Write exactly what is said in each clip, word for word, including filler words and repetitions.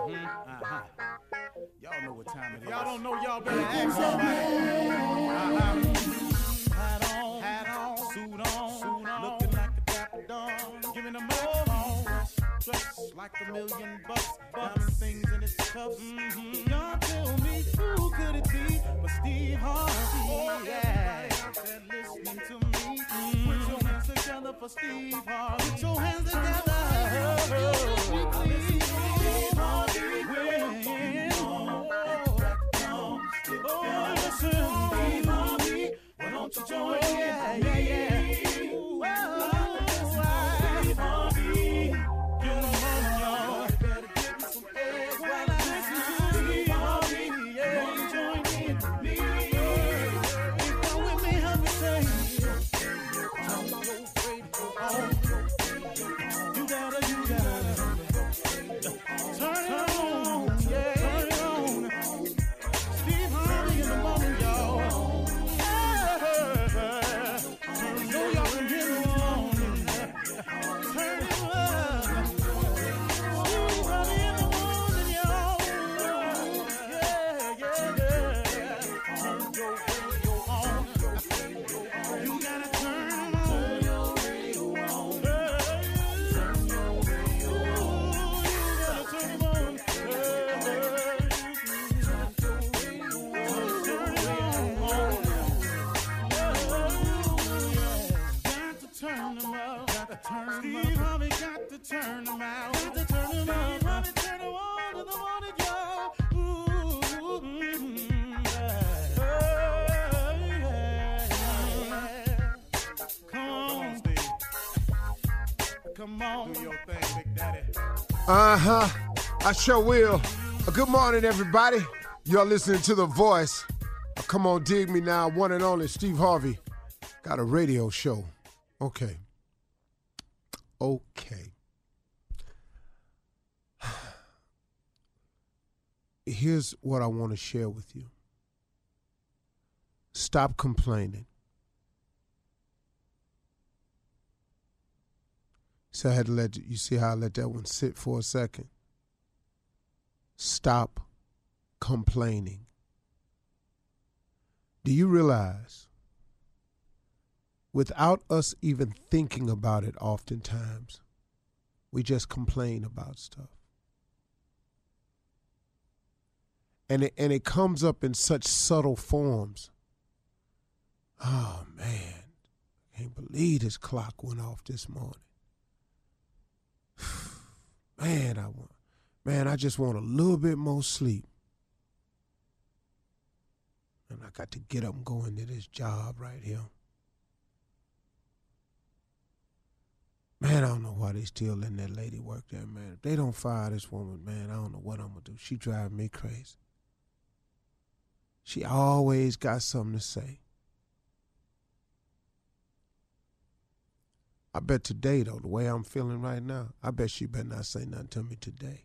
Mm-hmm. Uh-huh. Y'all know what time it is. Y'all don't know, y'all better ask somebody. Uh-huh. Hat on, hat on, suit on, suit on, looking like a dapper dawn, giving them all dressed like a million bucks, diamond things in its cuffs. Mm-hmm. Y'all tell me who could it be but Steve Harvey? Oh, yeah. Everybody out there listening to me, mm-hmm. Put your hands together for Steve Harvey. Put your hands together. Oh, oh, listen, Steve Harvey. Oh, listen, Steve Harvey. Why don't you join in? Yeah, yeah, yeah. Ooh, oh, Steve Harvey. Get them on, y'all. Better give me some eggs while I listen to Steve Harvey. Yeah, you join in with me. If you're with me, help me say, don't go afraid to go on. You gotta, you gotta turn it on, yeah, turn it on. Steve Harvey in the morning, y'all. Yeah, you know y'all can get it on. Turn it up. Steve Harvey in the morning, y'all. Yeah, yeah, yeah. Turn your radio on. You gotta turn it on. Turn your radio on. Turn your radio on. You gotta turn it on. Turn your turn them out. Got to turn them Steve Harvey got to turn them out. Got to turn them out. Steve Harvey turn them on in the morning, y'all. Ooh, mm, yeah. Yeah, yeah. Come on, Steve. Come on. Do your thing, Big Daddy. Uh-huh. I sure will. Uh, good morning, everybody. You're listening to The Voice. Uh, come on, dig me now. One and only Steve Harvey. Got a radio show. Okay. Okay. Here's what I want to share with you. Stop complaining. So I had to let you see how I let that one sit for a second. Stop complaining. Do you realize, without us even thinking about it oftentimes, we just complain about stuff. And it, and it comes up in such subtle forms. Oh, man, I can't believe this clock went off this morning. Man, I want, man, I just want a little bit more sleep. And I got to get up and go into this job right here. Man, I don't know why they still letting that lady work there, man. If they don't fire this woman, man, I don't know what I'm going to do. She driving me crazy. She always got something to say. I bet today, though, the way I'm feeling right now, I bet she better not say nothing to me today.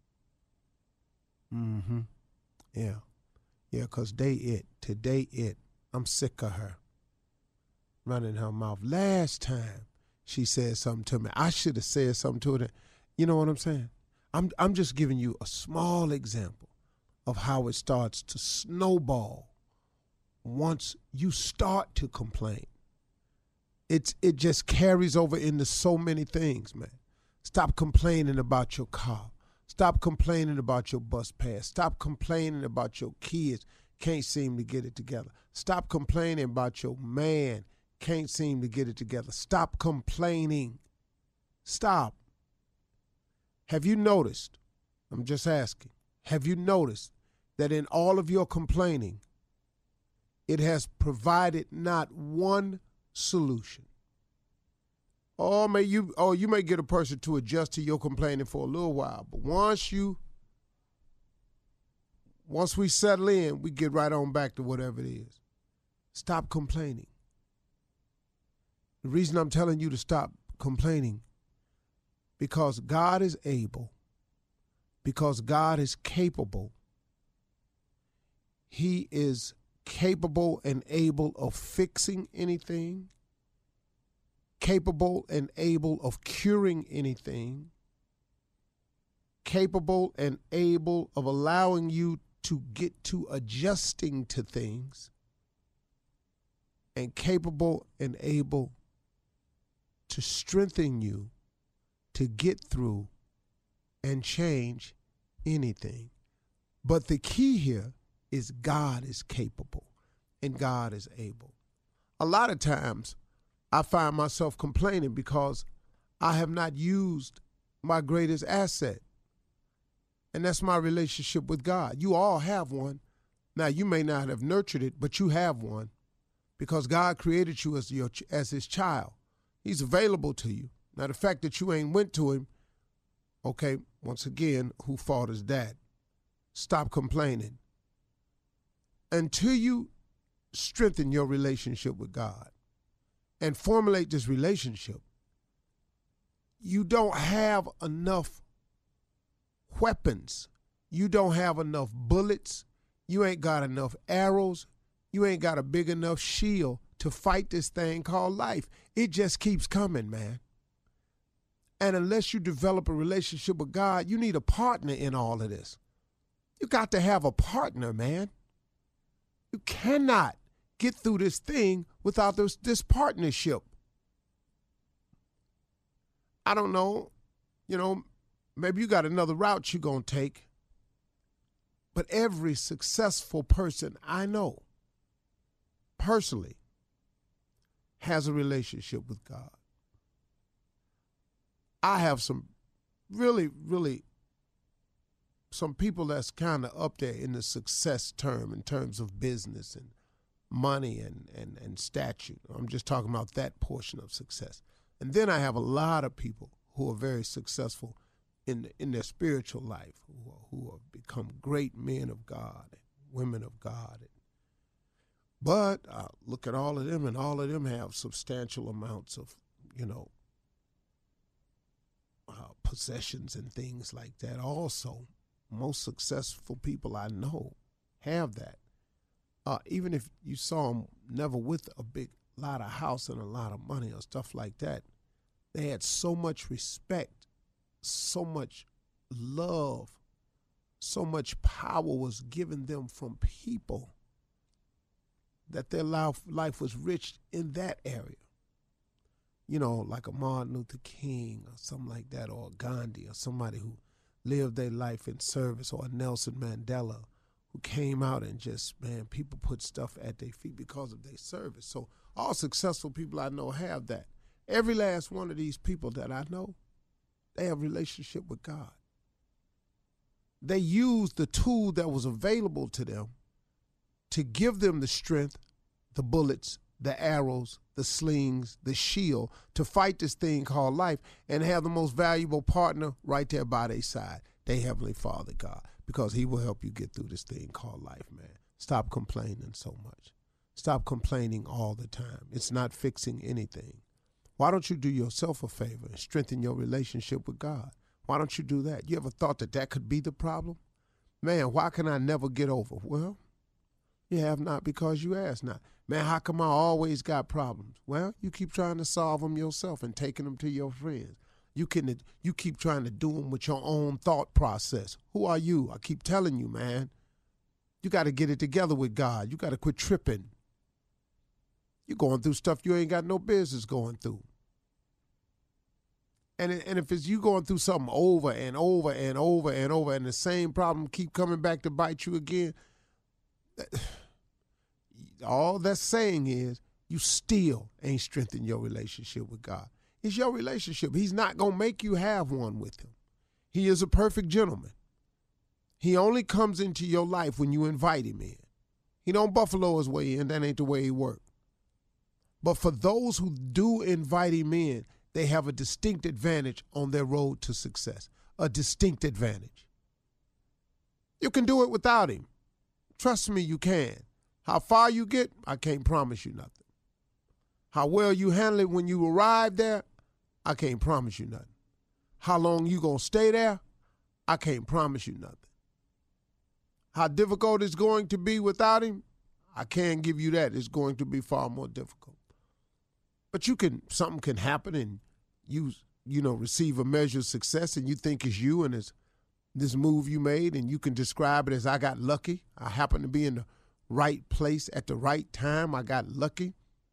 Mm-hmm. Yeah. Yeah, because they it. Today it. I'm sick of her. Running her mouth. Last time she said something to me, I should have said something to her. You know what I'm saying? I'm I'm just giving you a small example of how it starts to snowball once you start to complain. It's it just carries over into so many things, man. Stop complaining about your car. Stop complaining about your bus pass. Stop complaining about your kids can't seem to get it together. Stop complaining about your man can't seem to get it together. Stop complaining. Stop. Have you noticed, I'm just asking, have you noticed that in all of your complaining, it has provided not one solution? Or may you or you may get a person to adjust to your complaining for a little while, but once you once we settle in, we get right on back to whatever it is. Stop complaining. The reason I'm telling you to stop complaining, because God is able, because God is capable. He is capable and able of fixing anything, capable and able of curing anything, capable and able of allowing you to get to adjusting to things, and capable and able to strengthen you to get through and change anything. But the key here is God is capable and God is able. A lot of times I find myself complaining because I have not used my greatest asset, and that's my relationship with God. You all have one. Now, you may not have nurtured it, but you have one because God created you as your as his child. He's available to you. Now, the fact that you ain't went to him, okay, once again, who fault is that? Stop complaining. Until you strengthen your relationship with God and formulate this relationship, you don't have enough weapons. You don't have enough bullets. You ain't got enough arrows. You ain't got a big enough shield to fight this thing called life. It just keeps coming, man. And unless you develop a relationship with God, you need a partner in all of this. You got to have a partner, man. You cannot get through this thing without this, this partnership. I don't know, you know, maybe you got another route you're going to take, but every successful person I know personally has a relationship with God. I have some really, really, some people that's kind of up there in the success term in terms of business and money and, and, and statute. I'm just talking about that portion of success. And then I have a lot of people who are very successful in in their spiritual life, who, are, who have become great men of God and women of God. But I look at all of them, and all of them have substantial amounts of, you know, uh, possessions and things like that. Also, most successful people I know have that. Uh, even if you saw them never with a big lot of house and a lot of money or stuff like that, they had so much respect, so much love, so much power was given them from people that their life, life was rich in that area. You know, like a Martin Luther King or something like that, or a Gandhi or somebody who lived their life in service, or a Nelson Mandela who came out and just, man, people put stuff at their feet because of their service. So all successful people I know have that. Every last one of these people that I know, they have a relationship with God. They used the tool that was available to them to give them the strength, the bullets, the arrows, the slings, the shield to fight this thing called life, and have the most valuable partner right there by their side, their Heavenly Father, God, because he will help you get through this thing called life, man. Stop complaining so much. Stop complaining all the time. It's not fixing anything. Why don't you do yourself a favor and strengthen your relationship with God? Why don't you do that? You ever thought that that could be the problem? Man, why can I never get over? Well, you have not because you ask not. Man, how come I always got problems? Well, you keep trying to solve them yourself and taking them to your friends. You can, you keep trying to do them with your own thought process. Who are you? I keep telling you, man. You got to get it together with God. You got to quit tripping. You're going through stuff you ain't got no business going through. And and if it's you going through something over and over and over and over, and the same problem keep coming back to bite you again, all that's saying is you still ain't strengthened your relationship with God. It's your relationship. He's not going to make you have one with him. He is a perfect gentleman. He only comes into your life when you invite him in. He don't buffalo his way in. That ain't the way he works. But for those who do invite him in, they have a distinct advantage on their road to success, a distinct advantage. You can do it without him. Trust me, you can. How far you get, I can't promise you nothing. How well you handle it when you arrive there, I can't promise you nothing. How long you gonna stay there, I can't promise you nothing. How difficult it's going to be without him, I can't give you that. It's going to be far more difficult. But you can, something can happen and you, you know, receive a measure of success and you think it's you and it's this move you made, and you can describe it as I got lucky. I happened to be in the right place at the right time. I got lucky.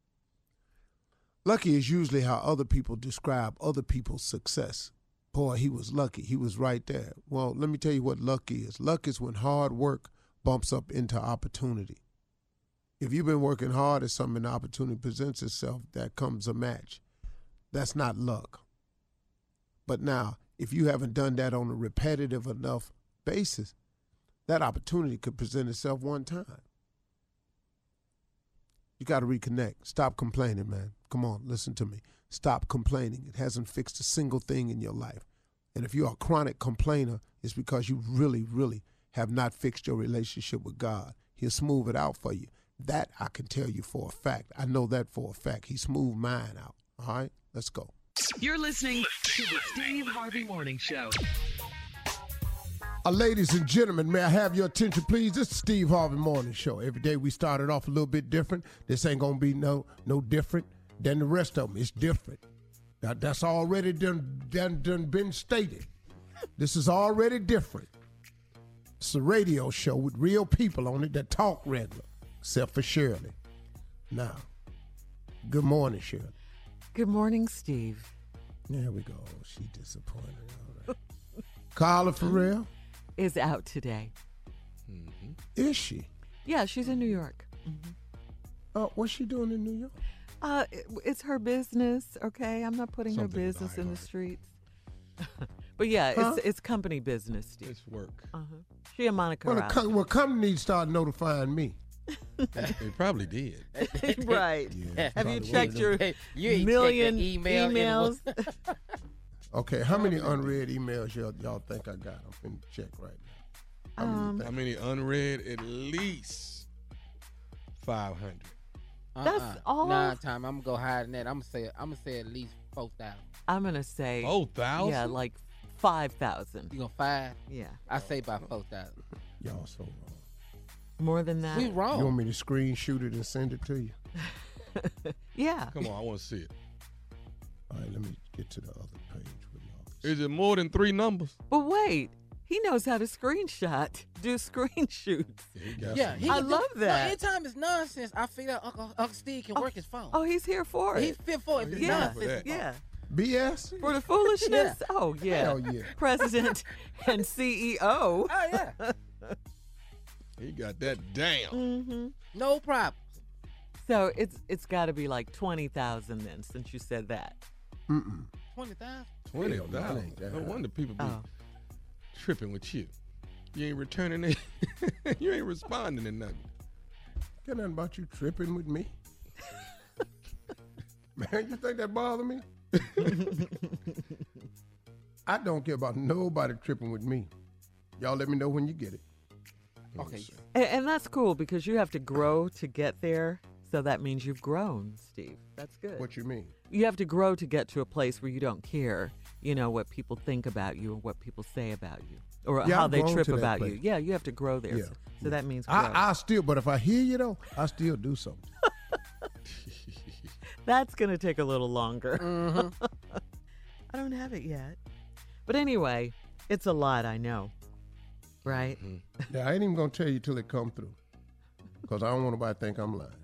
Lucky is usually how other people describe other people's success. Boy, he was lucky. He was right there. Well, let me tell you what luck is. Luck is when hard work bumps up into opportunity. If you've been working hard at something and the opportunity presents itself, that comes a match. That's not luck. But now, if you haven't done that on a repetitive enough basis, that opportunity could present itself one time. You got to reconnect. Stop complaining, man. Come on, listen to me. Stop complaining. It hasn't fixed a single thing in your life. And if you're a chronic complainer, it's because you really, really have not fixed your relationship with God. He'll smooth it out for you. That I can tell you for a fact. I know that for a fact. He smoothed mine out. All right, let's go. You're listening to the Steve Harvey Morning Show. Uh, ladies and gentlemen, may I have your attention, please? This is Steve Harvey Morning Show. Every day we started off a little bit different. This ain't going to be no no different than the rest of them. It's different. Now, that's already done, done, done been stated. This is already different. It's a radio show with real people on it that talk regular, except for Shirley. Now, good morning, Shirley. Good morning, Steve. There we go. She disappointed. All right. Carla Farrell? Is out today. Mm-hmm. Is she? Yeah, she's in New York. Mm-hmm. Oh, what's she doing in New York? Uh, it, it's her business, okay? I'm not putting Something her business in the lighthearted. streets. But yeah, Huh? it's it's company business, Steve. It's work. Uh-huh. She and Monica Well, are the out. co- well, company needs to start notifying me. They probably did. Right. Yeah, Have you probably checked would. your Hey, you ain't million checked the email in emails? Okay, how many unread emails y'all, y'all think I got? I'm finna check right now. How many Um, you How think? many unread? At least five hundred. That's all? Nah, time. I'm gonna go higher than that. I'm gonna say. I'm gonna say at least four thousand. I'm going to say, Four thousand? yeah, like five thousand. You gonna five? Yeah. I say about four thousand. Y'all so wrong. More than that? We You want wrong. me to screen shoot it and send it to you? Yeah. Come on, I want to see it. All right, let me get to the other page with y'all. Is it more than three numbers? But wait, he knows how to screenshot, do screen shoots. Yeah, he got Yeah, some. he I can do- love No, that. anytime it's nonsense, I figure out Uncle, Uncle Steve can work his phone. Oh, he's here for He's it. fit for it. If it's Yeah, nonsense. that. yeah. B S? For the foolishness? Oh, yeah. Hell yeah. President and C E O. Oh yeah, He got that down. Mm-hmm. no problem. So it's it's got to be like twenty thousand then, since you said that. Mm-mm. Twenty thousand. Twenty Hell no, it thousand. ain't that No high. wonder people be Oh. tripping with you. You ain't returning it. You ain't responding to nothing. Got nothing about you tripping with me. Man, you think that bother me? I don't care about nobody tripping with me. Y'all let me know when you get it. Okay. And, and that's cool because you have to grow to get there. So that means you've grown, Steve. That's good. What you mean? You have to grow to get to a place where you don't care, you know, what people think about you or what people say about you or Yeah, how I've they grown trip to that about place. you. Yeah, you have to grow there. Yeah, So, so that means grow. I, I still, but if I hear you though, I still do something. That's going to take a little longer. Mm-hmm. I don't have it yet. But anyway, it's a lot, I know. Right? Yeah, I ain't even gonna tell you till it come through, cause I don't want nobody to think I'm lying.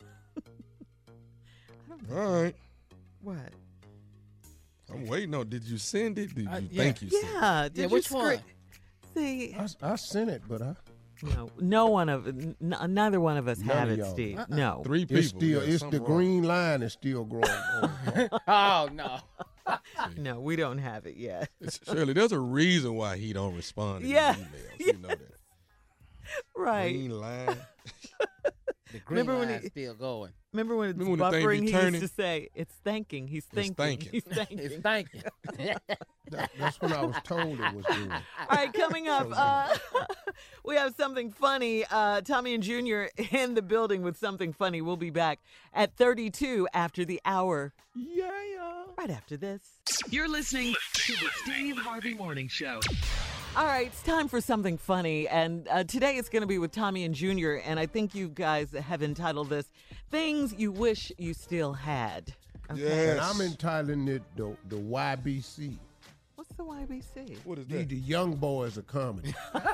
All right. What? I'm waiting on. Did you send it? Did you Uh, yeah. think you sent it? Yeah. Did Yeah, you which scre- one? See, I, I sent it, but I no, no one of, n- neither one of us None have of it, y'all. Steve. Uh-uh. No. Three people. it's still Yeah, it's something the wrong. green line is still growing. Oh, Oh no. No, we don't have it yet. It's- Shirley, there's a reason why he don't respond to Yeah. these emails. You know that. Right. Green line. The green Remember when line's he- still going. Remember when it's Remember when the thing be buffering, he turning? used to say, it's thanking. He's It's thinking. thanking. He's thanking. It's thanking. that, that's when I was told it was doing. All right, coming up, uh, we have something funny. Uh, Tommy and Junior in the building with something funny. We'll be back at thirty-two after the hour. Yeah, yeah. Right after this. You're listening to the Steve Harvey Morning Show. All right, it's time for something funny. And uh, today it's going to be with Tommy and Junior And I think you guys have entitled this, Things You Wish You Still Had. Yes. And I'm entitling it the the Y B C. What's the Y B C? What is These that? the young boys of comedy.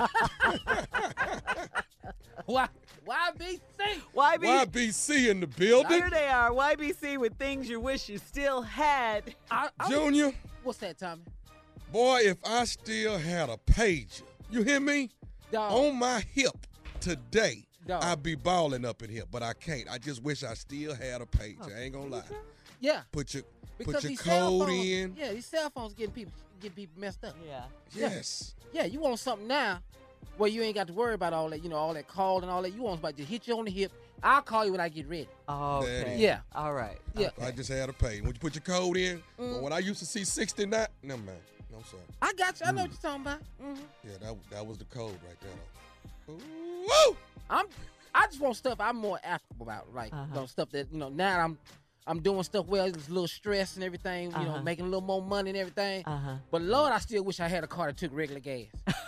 Why? Y B C? Y B C. Y B C in the building. Here they are, Y B C with things you wish you still had. I, I, Junior, What's that, Tommy? boy, if I still had a pager, you hear me? Dog. On my hip today, Dog. I'd be balling up in here, but I can't. I just wish I still had a pager. I ain't gonna lie. Yeah. Put your Because put your these cell code phones, in. Yeah, these cell phones getting people getting people messed up. Yeah. Yes. Yeah, you want something now where you ain't got to worry about all that, you know, all that call and all that. You want somebody to hit you on the hip. I'll call you when I get ready. Okay. Yeah. All right. Yeah. I just had a page. When you put your code in, Mm. but when I used to see sixty-nine, no man, no I'm sorry. I got you. I know what you're talking about. hmm Yeah, that that was the code right there. Though. Woo! I'm. I just want stuff I'm more applicable about, like Uh-huh. you know, stuff that you know. Now I'm, I'm doing stuff well. It's a little stress and everything. You Uh-huh. know, making a little more money and everything. Uh-huh. But Lord, I still wish I had a car that took regular gas.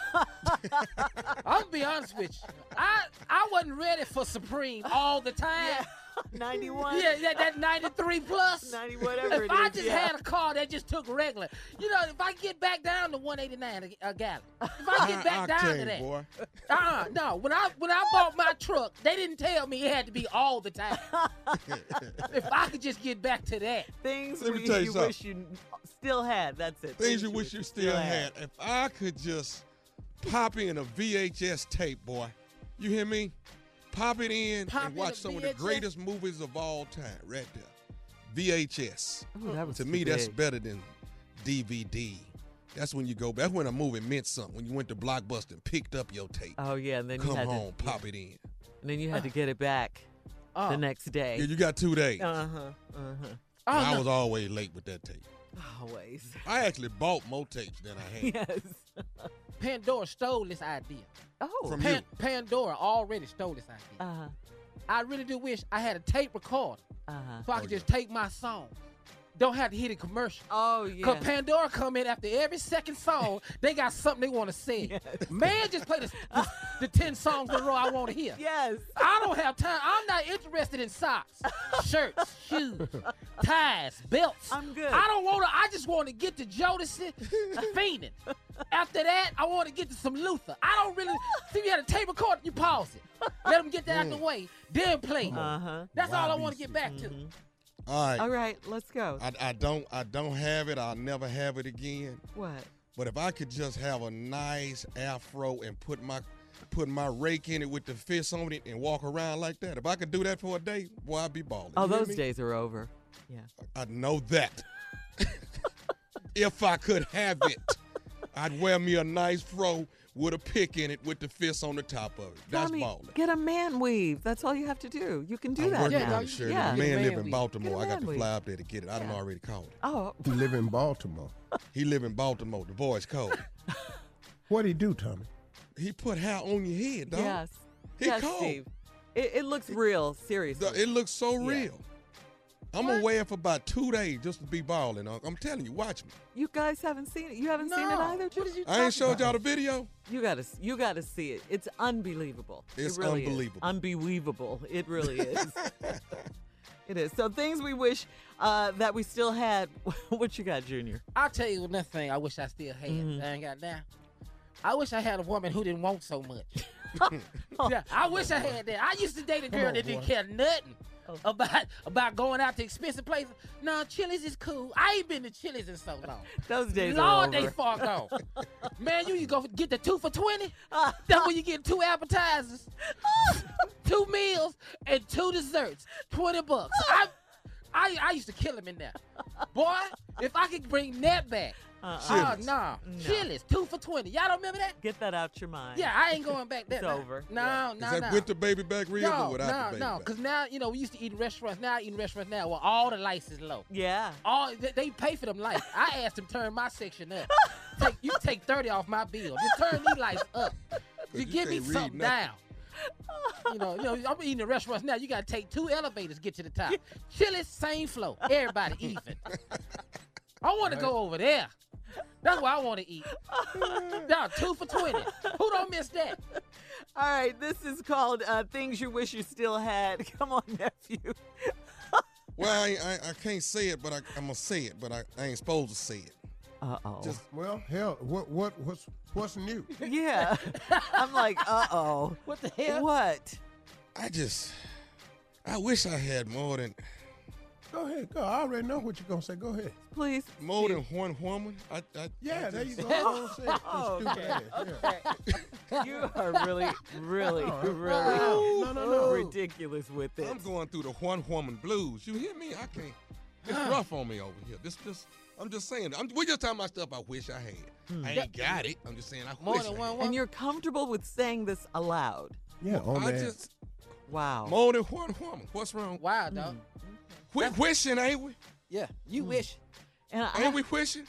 I'm gonna be honest with you. I I wasn't ready for Supreme all the time. ninety-one. Yeah, that, that ninety-three plus. ninety whatever If it I is, just yeah. had a car that just took regular, you know, if I get back down to one eighty-nine a, a gallon, if I get back down to Octane, that, boy. uh-uh, no. When I when I bought my truck, they didn't tell me it had to be all the time. If I could just get back to that, Things Let me we, tell you you something. wish you still had. That's it. Things you wish you still had. If I could just pop in a V H S tape, boy. You hear me? Pop it in Pop and in watch a some of V H the S? greatest movies of all time, right there. V H S. Ooh, that was To too me, that's big. better than D V D. That's when you go. That's when a movie meant something. When you went to Blockbuster and picked up your tape, Oh yeah, and then you come had home, to, pop it in. and then you had to get it back oh, the next day. Yeah, you got two days. Uh huh. Uh huh. oh, And I no. was always late with that tape. Always. I actually bought more tapes than I had. Yes. Pandora stole this idea. Oh. From Pan- you. Pandora already stole this idea. Uh huh. I really do wish I had a tape recorder Uh huh. so I Oh, could yeah. just take my song. Don't have to hit a commercial. Oh yeah. Cause Pandora come in after every second song, they got something they want to sing. Yes. Man, just play the, the, the ten songs in a row I want to hear. Yes. I don't have time. I'm not interested in socks, shirts, shoes, ties, belts. I'm good. I don't want to. I just want to get to Jodeci, Fiendin'. After that, I want to get to some Luther. I don't really see. You had a tape recorder, you pause it, let them get that out the way, then play. it. Uh huh. That's all I want to get back to. All right. All right. Let's go. I, I don't I don't have it. I'll never have it again. What? But if I could just have a nice afro and put my put my rake in it with the fist on it and walk around like that, if I could do that for a day, boy, I'd be balling. Oh, You hear those me? days are over. Yeah. I know that. If I could have it, I'd wear me a nice fro with a pick in it with the fist on the top of it. That's Tommy, balling. get a man weave. That's all you have to do. You can do I'm that working Yeah, now. no, on you it, Shirley. yeah. The Get a man man live in weave. Baltimore. I Get a got to man fly up there to get it. I done Yeah. already called it. Oh, He live in Baltimore. He live in Baltimore. The boy's cold. What'd he do, Tommy? He put hair on your head, dog. yes. He yes, cold. Steve. It, it looks real. Seriously. The- It looks so Yeah. real. I'm gonna wear it for about two days just to be balling. Unc. I'm telling you, watch me. You guys haven't seen it. You haven't No. seen it either. What Jim? did you I ain't talking showed about? y'all the video. You gotta, you gotta see it. It's unbelievable. It's it really unbelievable. Is. Unbelievable. It really is. It is. So things we wish uh, that we still had. What you got, Junior? I'll tell you another thing I wish I still had. Mhm. I ain't got now. I wish I had a woman who didn't want so much. Yeah, I wish I had that. I used to date a girl on, that didn't boy. care nothing Oh. about about going out to expensive places. No, Chili's is cool. I ain't been to Chili's in so long. Those days Lord, are they over. far gone. Man, you, you go get the two for twenty. That's when you get two appetizers, two meals, and two desserts. Twenty bucks. I, I, I used to kill him in there. Boy, if I could bring that back. Uh-uh. Oh, Chili's. no. No. Chili's, two for twenty. Y'all don't remember that? Get that out your mind. Yeah, I ain't going back there. It's no. over. No, Yeah. no, Is that no. with the baby back rib or no, without no, the baby no, back? because now, you know, we used to eat in restaurants. Now I eat in restaurants now where all the lights is low. Yeah. All they, they pay for them lights. I asked them to turn my section up. Take, you take thirty off my bill. Just turn these lights up. You you give me can't read something nothing. down. You know, you know, I'm eating in restaurants now. You gotta take two elevators to get to the top. Chili's, same flow. Everybody even. I want to go over there. That's where I want to eat. Now two for twenty. Who don't miss that? All right. This is called uh, Things You Wish You Still Had. Come on, nephew. Well, I, I I can't say it, but I, I'm gonna say it, but I, I ain't supposed to say it. Uh-oh. Just Well, hell, what what what's what's new? Yeah. I'm like, uh-oh. What the hell? What? I just I wish I had more than Go ahead, go. I already know what you're gonna say. Go ahead. Please. more than one woman. I, I Yeah, I there you just- go. Go on, say it. Oh, Stupid okay. ass. Yeah. You are really, really, Oh, really no, no, no. ridiculous with this. I'm going through the one woman blues. You hear me? I can't. It's rough on me over here. This, this. I'm just saying. I'm, we're just talking about stuff I wish I had. I ain't got it. I'm just saying I More wish than I one had. woman? And you're comfortable with saying this aloud. Yeah, on I that. just Wow. more than one woman. What's wrong? Wow, dog. We wishing, ain't we? Yeah, you wish. And I, Ain't we wishing?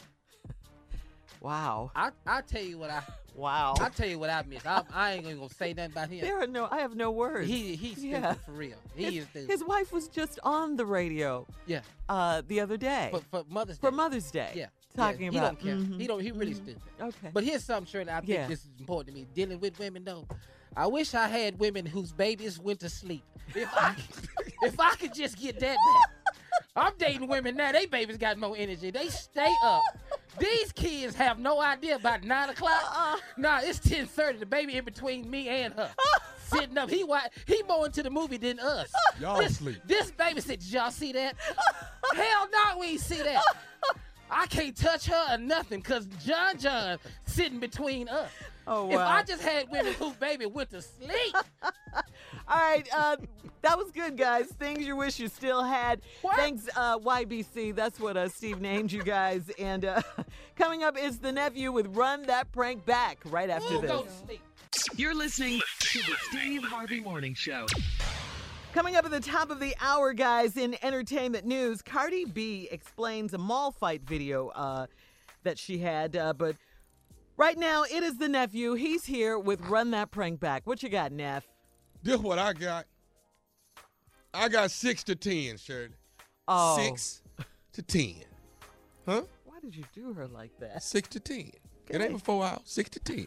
wow. I I tell you what I Wow. I tell you what I miss. I, I ain't gonna say nothing about him. There are no, I have no words. He he's stupid Yeah. for real. He his, is stupid. his wife was just on the radio yeah, uh, the other day for, for Mother's Day. for Mother's Day. Yeah, Talking yeah, about. He don't care. Mhm. He don't. He really Mhm. stupid. Okay. But here's something, Shirley. I think Yeah. this is important to me. Dealing with women, though, I wish I had women whose babies went to sleep. If I, if I could just get that back. I'm dating women now. They babies got more energy. They stay up. These kids have no idea about nine o'clock. Uh-uh. Nah, it's ten thirty. The baby in between me and her, sitting up. He wa- he more into the movie than us. Y'all this, sleep. This baby said, "Did y'all see that?" Hell no, we ain't see that. I can't touch her or nothing because John John sitting between us. Oh, If wow. I just had women whose baby went to sleep. All right, uh, that was good, guys. Things you wish you still had. What? Thanks, uh, Y B C. That's what uh, Steve named you guys. And uh, coming up is the nephew with Run That Prank Back right after Ooh, this. go to sleep. You're listening to the Steve Harvey Morning Show. Coming up at the top of the hour, guys, in entertainment news, Cardi B explains a mall fight video uh, that she had. Uh, but right now, it is the nephew. He's here with Run That Prank Back. What you got, Neff? This what I got. I got six to ten, Shirley. Oh. Six to ten. Huh? Why did you do her like that? Six to ten. It ain't before hours. Six to ten.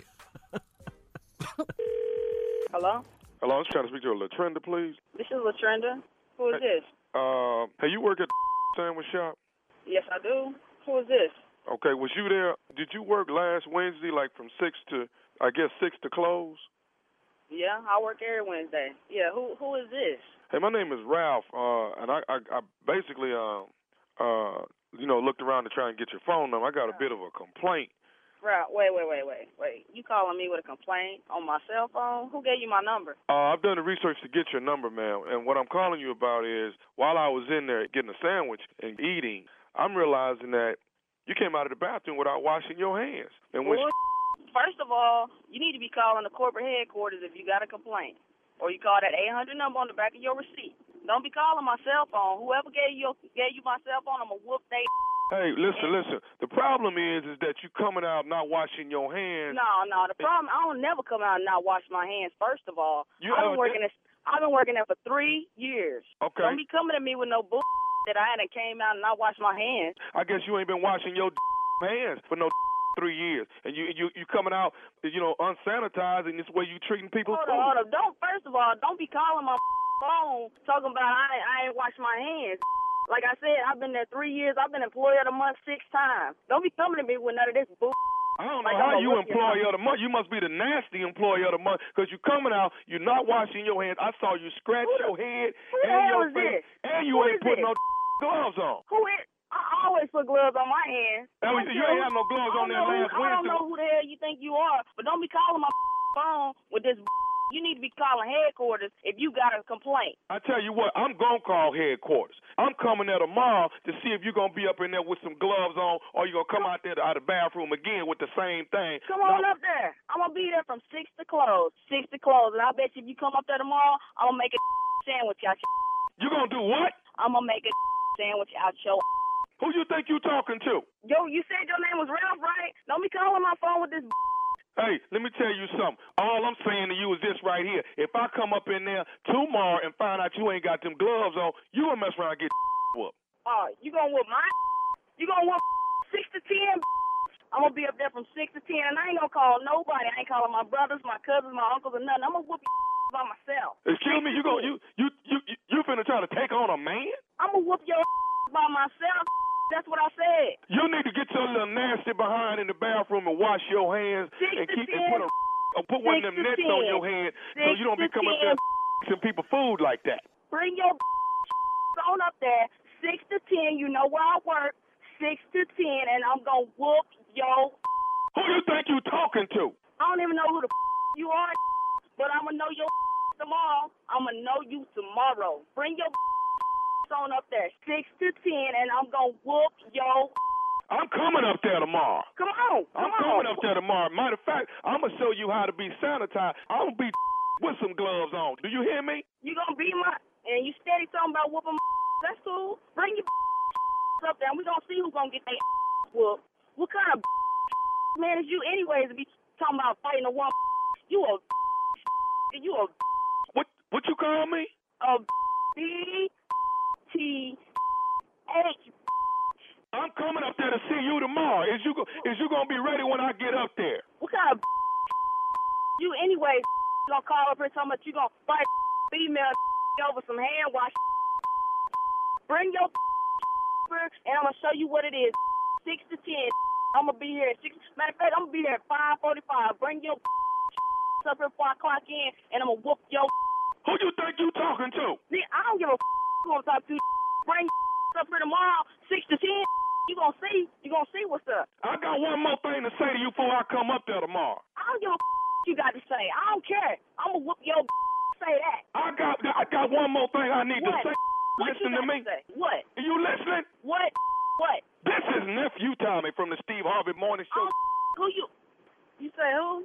Hello? Hello, I was trying to speak to a Latrenda, please. This is Latrenda. Who is this? Uh, hey, you work at the sandwich shop? Yes, I do. Who is this? Okay, was you there? Did you work last Wednesday, like from six to, I guess, six to close? Yeah, I work every Wednesday. Yeah, who who is this? Hey, my name is Ralph, uh, and I, I, I basically, um, uh, you know, looked around to try and get your phone number. I got a bit of a complaint. Right, wait, wait, wait, wait, wait. You calling me with a complaint on my cell phone? Who gave you my number? Uh, I've done the research to get your number, ma'am, and what I'm calling you about is while I was in there getting a sandwich and eating, I'm realizing that you came out of the bathroom without washing your hands. And when Bull- First of all, you need to be calling the corporate headquarters if you got a complaint. Or you call that eight hundred number on the back of your receipt. Don't be calling my cell phone. Whoever gave you gave you my cell phone, I'm going to whoop they. Hey, listen, listen. The problem is, is that you coming out not washing your hands. No, no. The problem, I don't never come out and not wash my hands. First of all, You I've ever been working. did- This, I've been working there for three years. Okay. Don't be coming at me with no bull that I hadn't came out and not washed my hands. I guess you ain't been washing your hands for no three years, and you you you coming out, you know, unsanitized, and this way you treating people's Hold food. on, hold on. Don't. First of all, don't be calling my phone talking about I ain't- I ain't washed my hands. Like I said, I've been there three years. I've been employee of the month six times. Don't be coming at me with none of this bull. I don't know Like, how I'm a you rookie, employee huh? of the month. You must be the nasty employee of the month because you coming out, you're not washing your hands. I saw you scratch Who the- your head who the and hell your is face, this? and you Who ain't is putting this? no gloves on. Who is? I always put gloves on my hands. Hey, I you don't ain't care have no who- gloves I on don't there know who- last I don't Wednesday. know who the hell you think you are, but don't be calling my phone with this. You need to be calling headquarters if you got a complaint. I tell you what, I'm going to call headquarters. I'm coming there tomorrow to see if you're going to be up in there with some gloves on or you're going to come out there out of the bathroom again with the same thing. Come on Now- up there. I'm going to be there from six to close. six to close. And I bet you if you come up there tomorrow, I'm going to make a sandwich out your You going to do what? I'm going to make a sandwich out your Who you think you talking to? Yo, you said your name was Ralph, right? Don't be calling my phone with this Hey, let me tell you something. All I'm saying to you is this right here. If I come up in there tomorrow and find out you ain't got them gloves on, you gonna mess around and get whooped. Oh, you gonna whoop my You gonna whoop six to ten I'm gonna be up there from six to ten, and I ain't gonna call nobody. I ain't calling my brothers, my cousins, my uncles, or nothing. I'm gonna whoop by myself. Excuse me, you go you you you you, you finna try to take on a man? I'm gonna whoop your by myself. That's what I said. You need to get your little nasty behind in the bathroom and wash your hands Six and to keep ten. and put a or put one of Six them to nets ten. on your hand so Six you don't be to coming up ten. there some people food like that. Bring your on up there. Six to ten. You know where I work. Six to ten, and I'm gonna whoop your. Who you think you talking to? I don't even know who the you are, but I'm gonna know your tomorrow. I'm gonna know you tomorrow. Bring your on up there. Six to ten, and I'm gonna whoop your. I'm coming up there tomorrow. Come on, come I'm on. coming up there tomorrow. Matter of fact, I'm gonna show you how to be sanitized. I'm gonna be with some gloves on. Do you hear me? You gonna be my, and you steady talking about whooping my. That's cool. Bring your up there, and we gonna see who's gonna get their whooped. What kind of man is you, anyways, to be talking about fighting a woman? You a, you a, What what you call me? a B T H. I'm coming up there to see you tomorrow. Is you go, is you gonna be ready when I get up there? What kind of you, anyways, gonna call up here talking about you gonna fight female over some hand wash? Bring your and I'm gonna show you what it is. Six to ten. I'm gonna be here at six. Matter of fact, I'm gonna be here at five forty-five. Bring your up here before I clock in, and I'm gonna whoop your. Who you think you talking to? Nigga, I don't give a who I'm talking to. Bring up here tomorrow, six to ten. You gonna see? You gonna see what's up? I got one more thing to say to you before I come up there tomorrow. I don't give a you got to say. I don't care. I'm gonna whoop your. Say that. I got I got one more thing I need What? to say. What Listen you to got me. to say? What? Are you listening? What? What? This is Nephew Tommy from the Steve Harvey Morning Show. Oh, who you? You say who?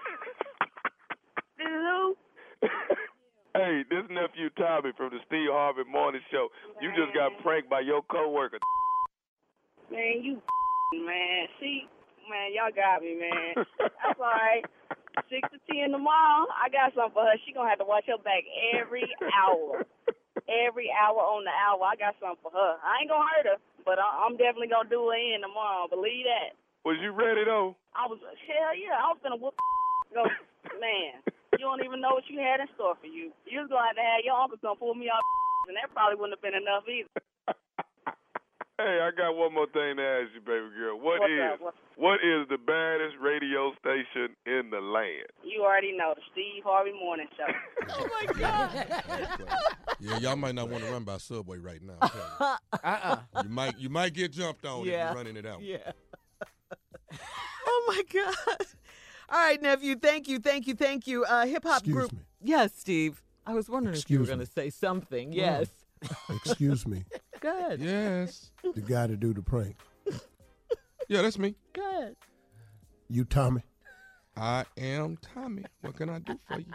This is who? Hey, this Nephew Tommy from the Steve Harvey Morning Show. You just got pranked by your coworker. Man, you man. See, man, y'all got me, man. That's all right. Six to ten tomorrow. I got something for her. She gonna have to watch her back every hour. Every hour on the hour. I got something for her. I ain't gonna hurt her, but I- I'm definitely gonna do her in tomorrow. Believe that. Was you ready though? I was hell yeah. I was gonna whoop. Go, man. You don't even know what you had in store for you. You was gonna have to have your uncle come pull me off, and that probably wouldn't have been enough either. Hey, I got one more thing to ask you, baby girl. What What's is up? What's- what is the baddest radio station in the land? You already know the Steve Harvey Morning Show. Oh my God. Yeah, y'all might not want to run by Subway right now. I'm telling you. Uh-uh. You might you might get jumped on if Yeah. you're running it out. Yeah. Oh my God. All right, nephew. Thank you. Thank you. Thank you. Uh, hip hop Excuse group. me. Yes, Steve. I was wondering if you were Excuse going me. to say something. Yes. Excuse me, Good. Yes. the guy to do the prank. Yeah, that's me. Good. You, Tommy. I am Tommy. What can I do for you?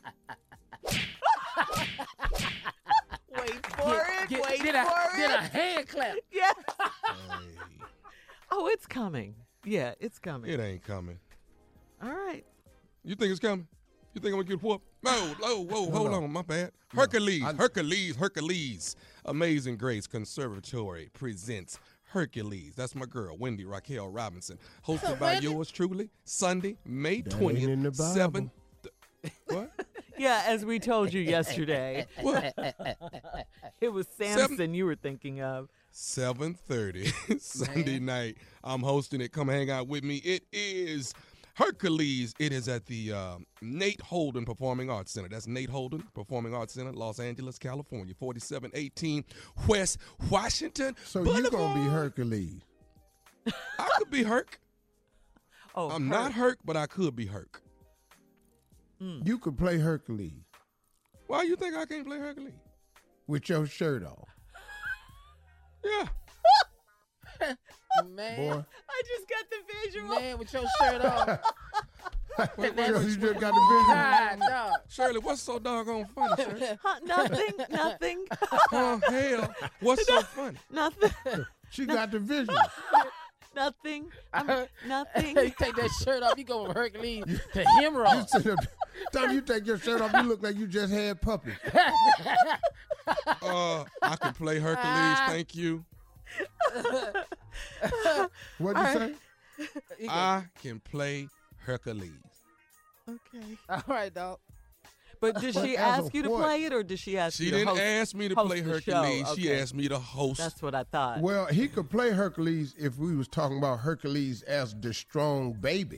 Wait for it. Get- Wait did, a, for did it. a hand clap. Yes. Hey, Oh, it's coming. Yeah, it's coming. it ain't coming. All right. You think it's coming? You think I'm gonna get whooped? No, whoa, whoa, hold no. on, my bad. Hercules, I- Hercules, Hercules. Amazing Grace Conservatory presents Hercules. That's my girl, Wendy Raquel Robinson. Hosted by Wendy? yours truly, Sunday, May That ain't twentieth, in the Bible. seven. What? Yeah, as we told you yesterday, What? it was Samson you were thinking of. seven thirty Sunday night. I'm hosting it. Come hang out with me. It is Hercules. It is at the um, Nate Holden Performing Arts Center. That's Nate Holden Performing Arts Center, Los Angeles, California, forty-seven eighteen West Washington So Boulevard. you gonna be Hercules? I could be Herc. Oh, I'm Herc. not Herc, but I could be Herc. You could play Hercules Why you think I can't play Hercules? with your shirt off, Yeah. Man, boy. I just got the visual. man, with your shirt off. What, what else you just got the vision? God, dog. Shirley, what's so doggone funny, Shirley? Huh, nothing, nothing, Oh, hell. What's so funny? nothing, She got the vision. nothing, I- nothing. you take that shirt off, you go from Hercules to You Hemorrhoid. sit up, time you take your shirt off, you look like you just had puppies. Uh, I can play Hercules, thank you. What'd you say? You go, I can play Hercules. Okay. all right, dog. But did But she as ask a you to what? play it, or did she ask She you to didn't host, ask me to host play the show? Hercules. She Okay. asked me to host. That's what I thought. Well, he could play Hercules if we was talking about Hercules as the strong baby.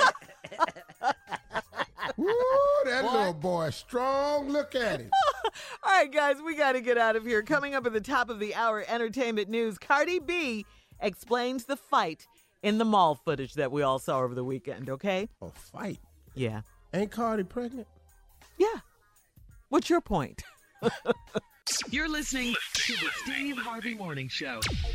Woo, that little boy, strong. Look at him. All right, guys, we got to get out of here. Coming up at the top of the hour, entertainment news. Cardi B explains the fight in the mall footage that we all saw over the weekend, okay? A fight. Yeah. Ain't Cardi pregnant? Yeah. What's your point? You're listening to the Steve Harvey Morning Show.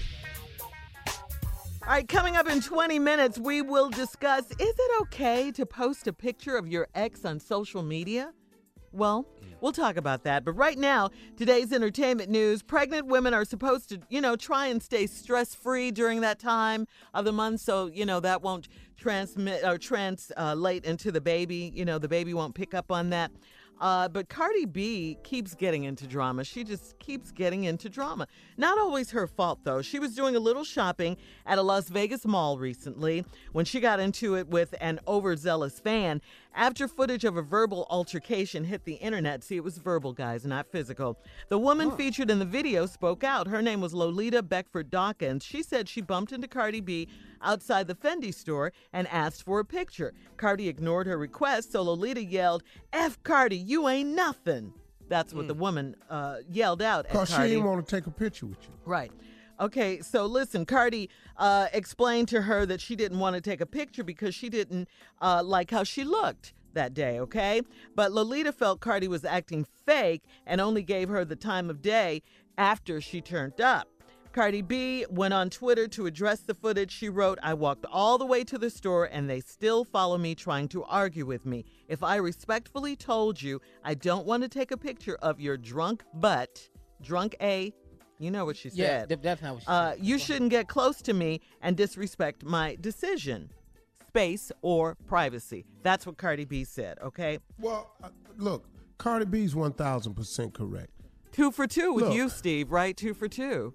All right, coming up in twenty minutes, we will discuss, is it okay to post a picture of your ex on social media? Well, we'll talk about that. But right now, today's entertainment news, pregnant women are supposed to, you know, try and stay stress-free during that time of the month so, you know, that won't transmit or translate into the baby. You know, the baby won't pick up on that. Uh, but Cardi B keeps getting into drama. She just keeps getting into drama. Not always her fault, though. She was doing a little shopping at a Las Vegas mall recently when she got into it with an overzealous fan. After footage of a verbal altercation hit the internet, see, it was verbal, guys, not physical. The woman huh. featured in the video spoke out. Her name was Lolita Beckford Dawkins. She said she bumped into Cardi B outside the Fendi store and asked for a picture. Cardi ignored her request, so Lolita yelled, "F Cardi, you ain't nothing." That's what mm. the woman uh, yelled out at Cardi. Because she didn't want to take a picture with you. Right. Okay, so listen, Cardi uh, explained to her that she didn't want to take a picture because she didn't uh, like how she looked that day, okay? But Lolita felt Cardi was acting fake and only gave her the time of day after she turned up. Cardi B went on Twitter to address the footage. She wrote, "I walked all the way to the store and they still follow me trying to argue with me. If I respectfully told you I don't want to take a picture of your drunk butt, drunk A, you know what she Yeah, said. that's not what she uh, said. You shouldn't get close to me and disrespect my decision. Space or privacy." That's what Cardi B said, okay? Well, uh, look, Cardi B's one thousand percent correct. Two for two with Look. you, Steve, right? Two for two.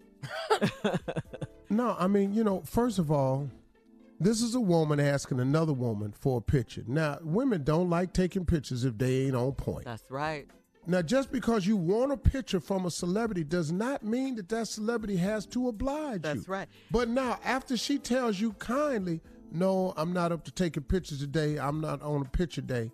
No, I mean, you know, first of all, this is a woman asking another woman for a picture. Now, women don't like taking pictures if they ain't on point. That's right. Now, just because you want a picture from a celebrity does not mean that that celebrity has to oblige you. That's right. But now, after she tells you kindly, "No, I'm not up to taking pictures today. I'm not on a picture day."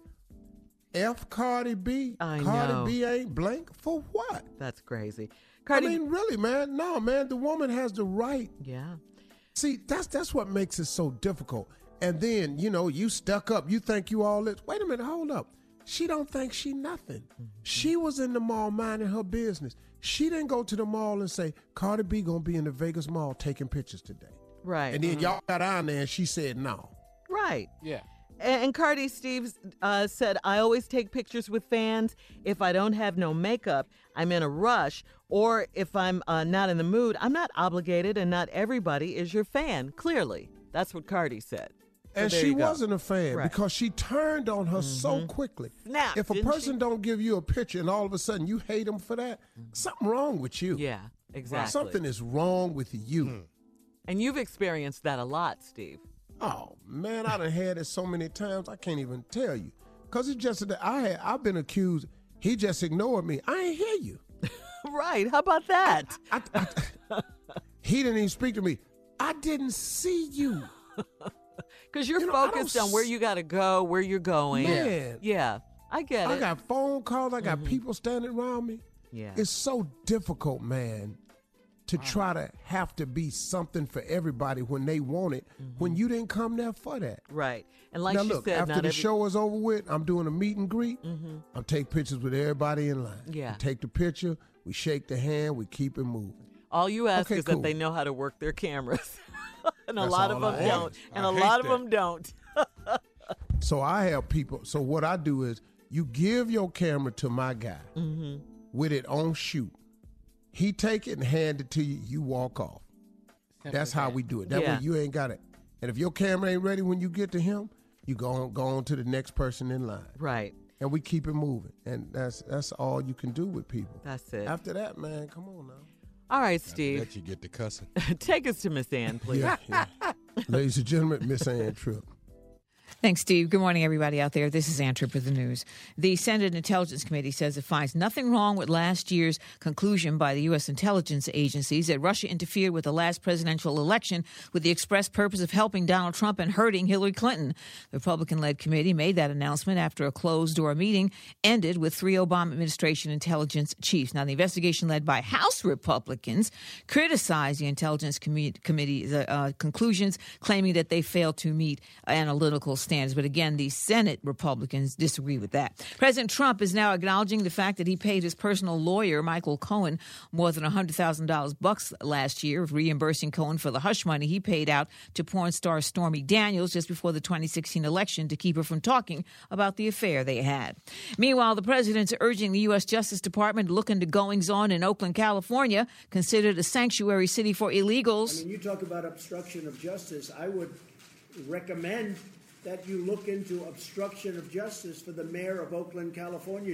F Cardi B. I Cardi know. B ain't blank for what? That's crazy. Cardi, I mean, really, man. No, man. The woman has the right. yeah. See, that's that's what makes it so difficult. And then, you know, you stuck up. You think you all this. Wait a minute. Hold up. She don't think she nothing. Mm-hmm. She was in the mall minding her business. She didn't go to the mall and say, "Cardi B gonna be in the Vegas mall taking pictures today." Right. And then mhm. y'all got on there and she said no. Right. Yeah. And, and Cardi Steve uh, said, "I always take pictures with fans. If I don't have no makeup, I'm in a rush, or if I'm uh, not in the mood, I'm not obligated, and not everybody is your fan." Clearly, that's what Cardi said. So And there she you go. wasn't a fan Right. because she turned on her so quickly. Snap, if a didn't person she? don't give you a picture and all of a sudden you hate them for that, something wrong with you. Yeah, exactly. Something is wrong with you. And you've experienced that a lot, Steve. Oh man, I done had it so many times I can't even tell you. Cause it's just that I had I've been accused. He just ignored me. I ain't hear you. Right. How about that? I, I, he didn't even speak to me. I didn't see you. Because you're You know, I don't focused on where s- you got to go, where you're going. Man. Yeah, I get I it. got phone calls. I got people standing around me. yeah. It's so difficult, man, to try to have to be something for everybody when they want it, when you didn't come there for that. Right. And like now she look, said, after not the every- show is over with, I'm doing a meet and greet. Mhm. I'm take pictures with everybody in line. Yeah. We take the picture, we shake the hand, we keep it moving. All you ask Okay, is cool. that they know how to work their cameras. And a That's lot of all them I ask. don't. And I a hate lot of that. them don't. So I have people. So what I do is you give your camera to my guy Mm-hmm. with it on shoot. He take it and hand it to you. You walk off. Simple That's as how that. we do it. That Yeah. way you ain't got it. And if your camera ain't ready when you get to him, you go on, go on to the next person in line. Right. And we keep it moving. And that's that's all you can do with people. That's it. After that, man, come on now. All right, I Steve. bet you get the cussing. Take us to Miss Ann, please. Yeah, yeah. Ladies and gentlemen, Miss Ann Tripp. Thanks, Steve. Good morning, everybody out there. This is Ann Tripp with the news. The Senate Intelligence Committee says it finds nothing wrong with last year's conclusion by the U S intelligence agencies that Russia interfered with the last presidential election with the express purpose of helping Donald Trump and hurting Hillary Clinton. The Republican-led committee made that announcement after a closed-door meeting ended with three Obama administration intelligence chiefs. Now, the investigation led by House Republicans criticized the Intelligence Com- Committee's uh, conclusions, claiming that they failed to meet analytical standards. But again, the Senate Republicans disagree with that. President Trump is now acknowledging the fact that he paid his personal lawyer, Michael Cohen, more than one hundred thousand dollars bucks last year, reimbursing Cohen for the hush money he paid out to porn star Stormy Daniels just before the twenty sixteen election to keep her from talking about the affair they had. Meanwhile, the president's urging the U S Justice Department to look into goings-on in Oakland, California, considered a sanctuary city for illegals. I mean, you talk about obstruction of justice. I would recommend that you look into obstruction of justice for the mayor of Oakland, California.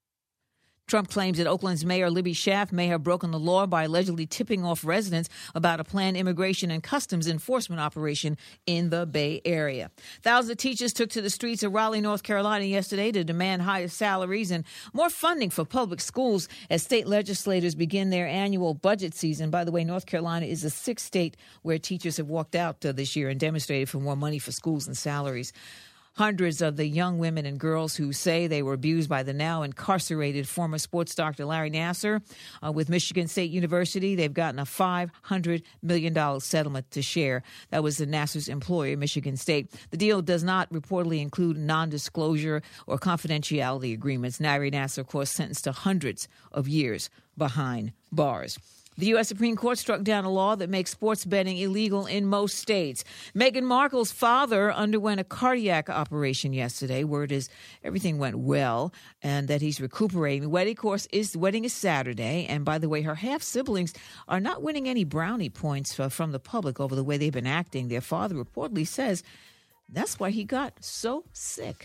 Trump claims that Oakland's Mayor Libby Schaaf may have broken the law by allegedly tipping off residents about a planned immigration and customs enforcement operation in the Bay Area. Thousands of teachers took to the streets of Raleigh, North Carolina yesterday to demand higher salaries and more funding for public schools as state legislators begin their annual budget season. By the way, North Carolina is the sixth state where teachers have walked out uh, this year and demonstrated for more money for schools and salaries. Hundreds of the young women and girls who say they were abused by the now incarcerated former sports doctor Larry Nassar uh, with Michigan State University, they've gotten a five hundred million dollars settlement to share. That was the Nassar's employer, Michigan State. The deal does not reportedly include non-disclosure or confidentiality agreements. Larry Nassar, of course, sentenced to hundreds of years behind bars. The U S Supreme Court struck down a law that makes sports betting illegal in most states. Meghan Markle's father underwent a cardiac operation yesterday. Word is everything went well and that he's recuperating. The wedding, of course, is the wedding is Saturday. And by the way, her half siblings are not winning any brownie points uh, from the public over the way they've been acting. Their father reportedly says that's why he got so sick.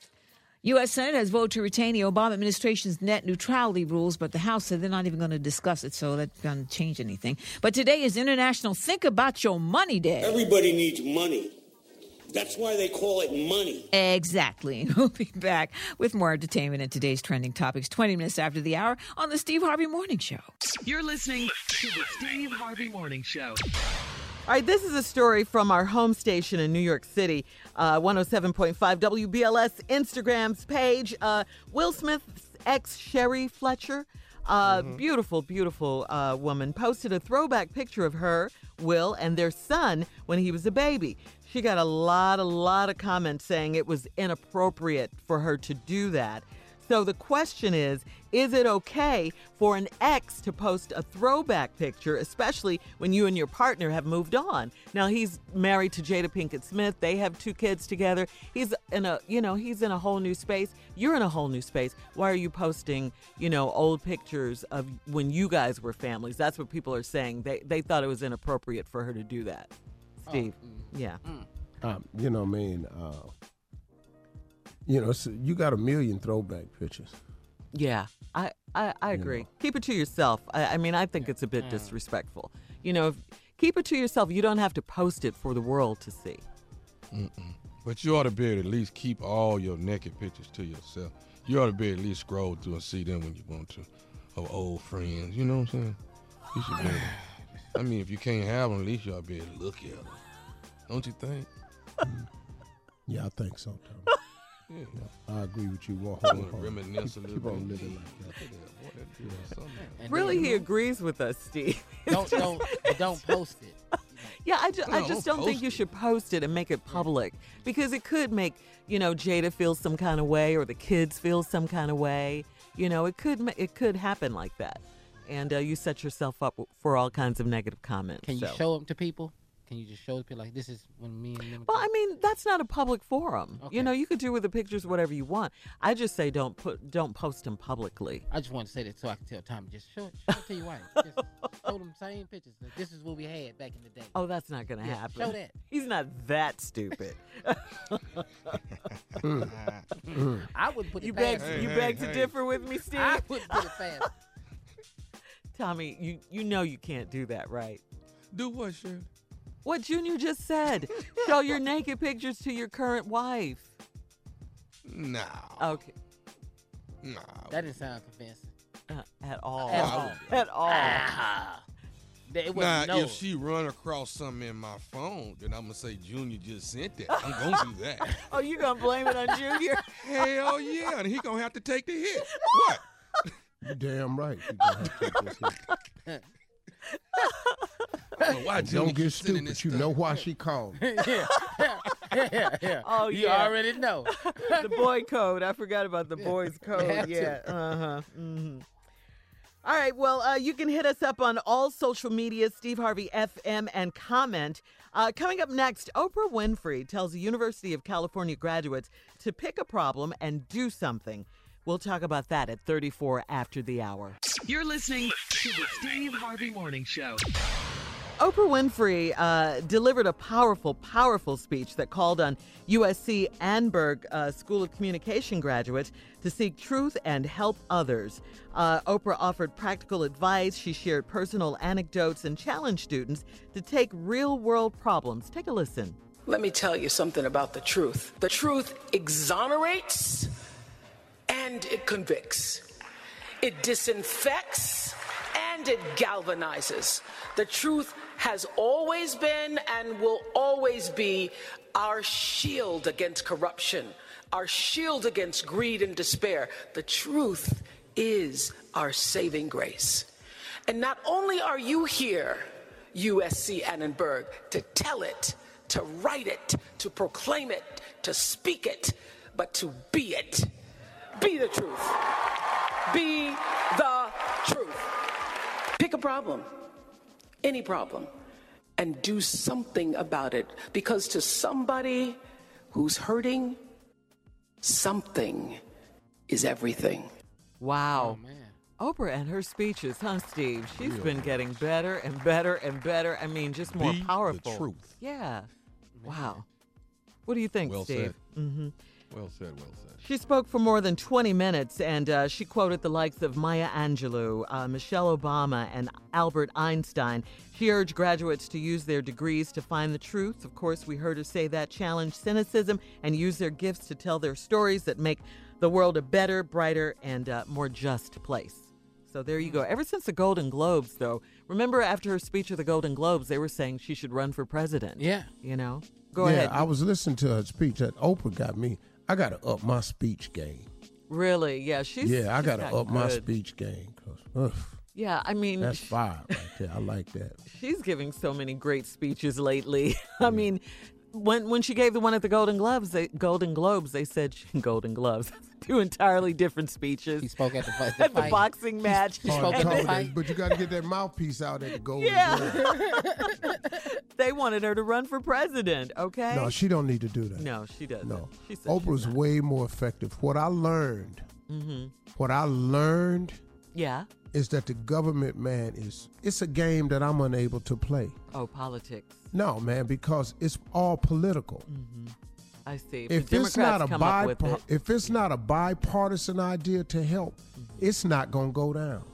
U S. Senate has voted to retain the Obama administration's net neutrality rules, but the House said they're not even going to discuss it, so that's going to change anything. But today is International Think About Your Money Day. Everybody needs money. That's why they call it money. Exactly. We'll be back with more entertainment and today's trending topics twenty minutes after the hour on the Steve Harvey Morning Show. You're listening to the Steve Harvey Morning Show. All right, this is a story from our home station in New York City, uh, one oh seven point five W B L S Instagram's page. Uh, Will Smith's ex, Sherry Fletcher, uh, mm-hmm. beautiful, beautiful uh, woman, posted a throwback picture of her, Will, and their son when he was a baby. She got a lot, a lot of comments saying it was inappropriate for her to do that. So the question is, is it okay for an ex to post a throwback picture, especially when you and your partner have moved on? Now, he's married to Jada Pinkett Smith. They have two kids together. He's in a, you know, he's in a whole new space. You're in a whole new space. Why are you posting, you know, old pictures of when you guys were families? That's what people are saying. They they thought it was inappropriate for her to do that. Steve, oh, mm, yeah. Mm. Um, you know, I mean, uh, you know, so you got a million throwback pictures. Yeah, I, I, I agree. You know. Keep it to yourself. I, I mean, I think it's a bit disrespectful. You know, if, keep it to yourself. You don't have to post it for the world to see. Mm-mm. But you ought to be able to at least keep all your naked pictures to yourself. You ought to be able to at least scroll through and see them when you want to, of old friends. You know what I'm saying? You should be able to, I mean, if you can't have them, at least you ought to be able to look at them. Don't you think? Yeah, I think so, Tom. Yeah. I agree with you. Well, hold on. Reminisce a little keep bit. on living like that. Yeah. Really, he agrees with us, Steve. Don't don't don't post it. Yeah, I just, no, I just don't, don't think you should post it and make it public because it could make, you know, Jada feel some kind of way or the kids feel some kind of way. You know, it could it could happen like that, and uh, you set yourself up for all kinds of negative comments. Can you so. show them to people? Can you just show people like this is when me and them? Well, I mean, that's not a public forum. Okay. You know, you could do with the pictures whatever you want. I just say don't put, don't post them publicly. I just want to say that so I can tell Tommy, just show it, show it to your wife. Just show them same pictures. Like, this is what we had back in the day. Oh, that's not going to yeah, happen. Show that. He's not that stupid. I would put it you past beg, him. You hey, beg hey. to differ with me, Steve? I would put it past him. Tommy, you, you know you can't do that, right? Do what, Shirley? What Junior just said. Show your naked pictures to your current wife. No. Okay. No. That didn't sound convincing. Uh, at all. At all. At all. Ah. It Now, wasn't no. if she run across something in my phone, then I'm going to say Junior just sent that. I'm going to do that. Oh, you going to blame it on Junior? Hell yeah. And he going to have to take the hit. What? You damn right. You gonna have to take this hit. So why Junior Don't get keep sending stupid. this You stuff? know why she called. yeah, yeah, yeah. Oh, you yeah. already know. The boy code. I forgot about the boys code. Have to. Yeah. Uh-huh. Mm-hmm. All right. Well, uh, you can hit us up on all social media, Steve Harvey F M, and comment. Uh, coming up next, Oprah Winfrey tells the University of California graduates to pick a problem and do something. We'll talk about that at thirty-four after the hour. You're listening to the Steve Harvey Morning Show. Oprah Winfrey uh, delivered a powerful, powerful speech that called on U S C Annenberg uh, School of Communication graduates to seek truth and help others. Uh, Oprah offered practical advice. She shared personal anecdotes and challenged students to take real-world problems. Take a listen. Let me tell you something about the truth. The truth exonerates and it convicts. It disinfects and it galvanizes. The truth has always been and will always be our shield against corruption, our shield against greed and despair. The truth is our saving grace. And not only are you here, U S C Annenberg, to tell it, to write it, to proclaim it, to speak it, but to be it. Be the truth. Be the truth. Pick a problem, any problem, and do something about it. Because to somebody who's hurting, something is everything. Wow. Oh, man. Oprah and her speeches, huh, Steve? She's been getting better and better and better. I mean, just more Be the powerful. truth. Yeah. Wow. What do you think, Well Steve? said. Mm-hmm. Well said, well said. She spoke for more than twenty minutes, and uh, she quoted the likes of Maya Angelou, uh, Michelle Obama, and Albert Einstein. She urged graduates to use their degrees to find the truth. Of course, we heard her say that, challenge cynicism, and use their gifts to tell their stories that make the world a better, brighter, and uh, more just place. So there you go. Ever since the Golden Globes, though, remember after her speech at the Golden Globes, they were saying she should run for president. Yeah. You know? Go yeah, ahead. I was listening to her speech. That Oprah got me. I got to up my speech game. Really? Yeah, she's yeah, I she's got to got up my good. speech game. Cause, ugh, Yeah, I mean, that's fire right there. I like that. she's giving so many great speeches lately. I mean, when when she gave the one at the Golden Globes, they, Golden Globes, they said she, Golden Gloves, two entirely different speeches. He spoke at the, fight, the at the fight. boxing match. He spoke at the Totally, fight. but you got to get that mouthpiece out at the Golden Yeah. Globes. They wanted her to run for president. Okay. No, she don't need to do that. No, she doesn't. No. She said Oprah's she's not. way more effective. What I learned, Mm-hmm. what I learned Yeah. is that the government, man, is it's a game that I'm unable to play. Oh, politics. No, man, because it's all political. Mm-hmm. I see. If the it's Democrats not a come up with bipa- it. if it's not a bipartisan idea to help, Mm-hmm. it's not gonna go down.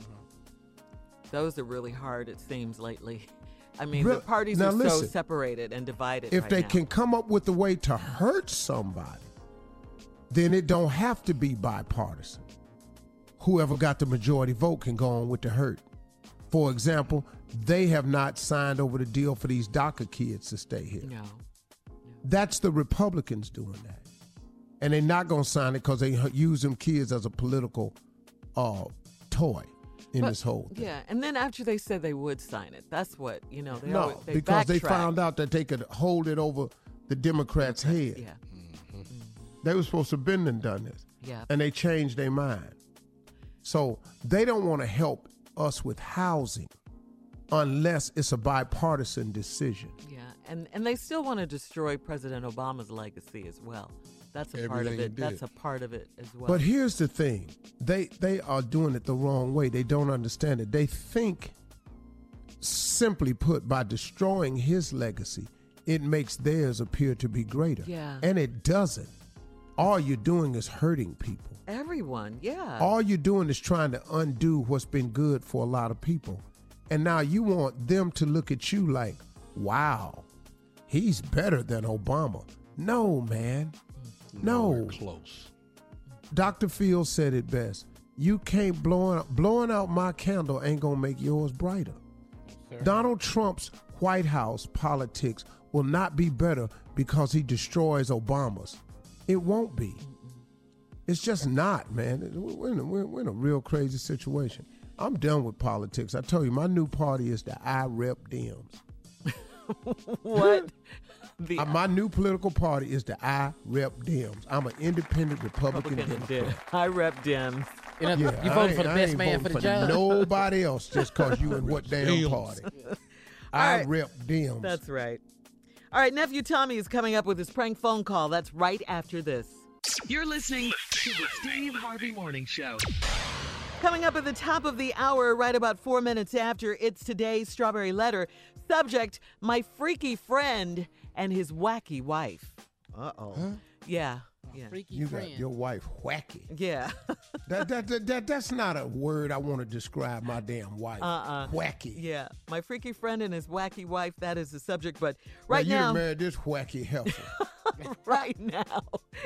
Those are really hard, it seems, lately. I mean, Real- the parties now are so listen, separated and divided If right they now. can come up with a way to hurt somebody, then it don't have to be bipartisan. Whoever got the majority vote can go on with the hurt. For example, they have not signed over the deal for these DACA kids to stay here. No. That's the Republicans doing that. And they're not going to sign it because they h- use them kids as a political uh, toy in But- this whole thing. Yeah, and then after they said they would sign it, that's what, you know, they No, always, they because they backtrack. found out that they could hold it over the Democrats' head. Yeah. They were supposed to have been and done this. Yeah. And they changed their mind. So they don't want to help us with housing unless it's a bipartisan decision. Yeah, and, and they still want to destroy President Obama's legacy as well. That's a part of Everything it. he did. That's a part of it as well. But here's the thing. They they are doing it the wrong way. They don't understand it. They think, simply put, by destroying his legacy, it makes theirs appear to be greater. Yeah. And it doesn't. All you're doing is hurting people. Everyone, yeah. All you're doing is trying to undo what's been good for a lot of people. And now you want them to look at you like, wow, he's better than Obama. No, man. No. Close. Doctor Fields said it best. You can't blowing blowing out my candle ain't gonna make yours brighter. Sure. Donald Trump's White House politics will not be better because he destroys Obama's. It won't be. It's just not, man. We're in a, we're in a real crazy situation. I'm done with politics. I told you, my new party is the I Rep Dems. What? The, uh, my new political party is the I Rep Dems. I'm an independent Republican, Republican Democrat. I Rep Dems. You, know, yeah, you voting I for the I best ain't man for the for job? Nobody else just because you in what damn Dems. party. I right. Rep Dems. That's right. All right, Nephew Tommy is coming up with his prank phone call. That's right after this. You're listening to the Steve Harvey Morning Show. Coming up at the top of the hour, right about four minutes after, it's today's Strawberry Letter. Subject, my freaky friend and his wacky wife. Uh-oh. Huh? Yeah. Yeah. Freaky You friend. got your wife wacky. Yeah. that, that, that, that That's not a word I want to describe my damn wife. Uh-uh. Wacky. Yeah. My freaky friend and his wacky wife, that is the subject. But right now, now. you married this wacky heifer. right now.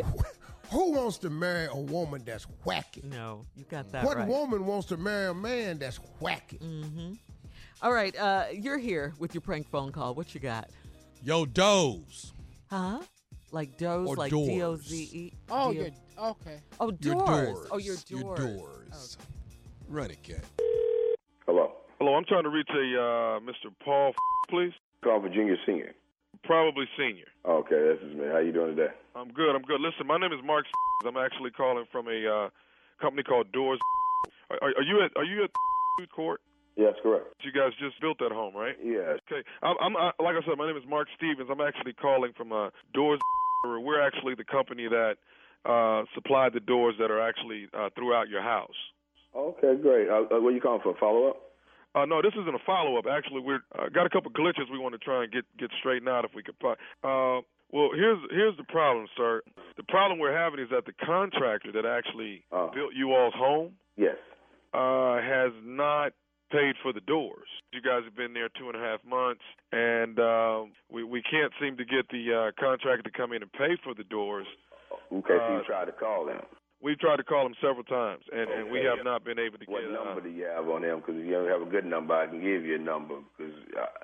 Who wants to marry a woman that's wacky? No, you got that What right. woman wants to marry a man that's wacky? Mm-hmm. All right, uh, you're here with your prank phone call. What you got? Yo, doze. Huh? Like doze, Or like doors. D O Z E? Oh, D O- you're okay. Oh, Your doors. doors. Oh, your Your doors. doors. Run it, cat. Hello. Hello, I'm trying to reach a uh, Mister Paul, please. Call for junior, senior. Probably senior. Okay, this is me. How you doing today? I'm good. I'm good. Listen, my name is Mark. I'm actually calling from a uh, company called Doors. Are, are you at Are you at food court? Yes, correct. You guys just built that home, right? Yes. Okay. I'm, I'm I, like I said, my name is Mark Stevens. I'm actually calling from uh, Doors. We're actually the company that uh, supplied the doors that are actually uh, throughout your house. Okay, great. Uh, uh, what are you calling for? Follow up? Uh, no, this isn't a follow-up. Actually, we've uh, got a couple glitches we want to try and get, get straightened out if we could. Uh, well, here's here's the problem, sir. The problem we're having is that the contractor that actually Uh. built you all's home Yes. uh, has not paid for the doors. You guys have been there two and a half months, and uh, we we can't seem to get the uh, contractor to come in and pay for the doors. Okay, so Uh, you tried to call them. We've tried to call them several times, and, and we Okay. have not been able to What get. number Uh, do you have on them? Because if you don't have a good number, I can give you a number. Because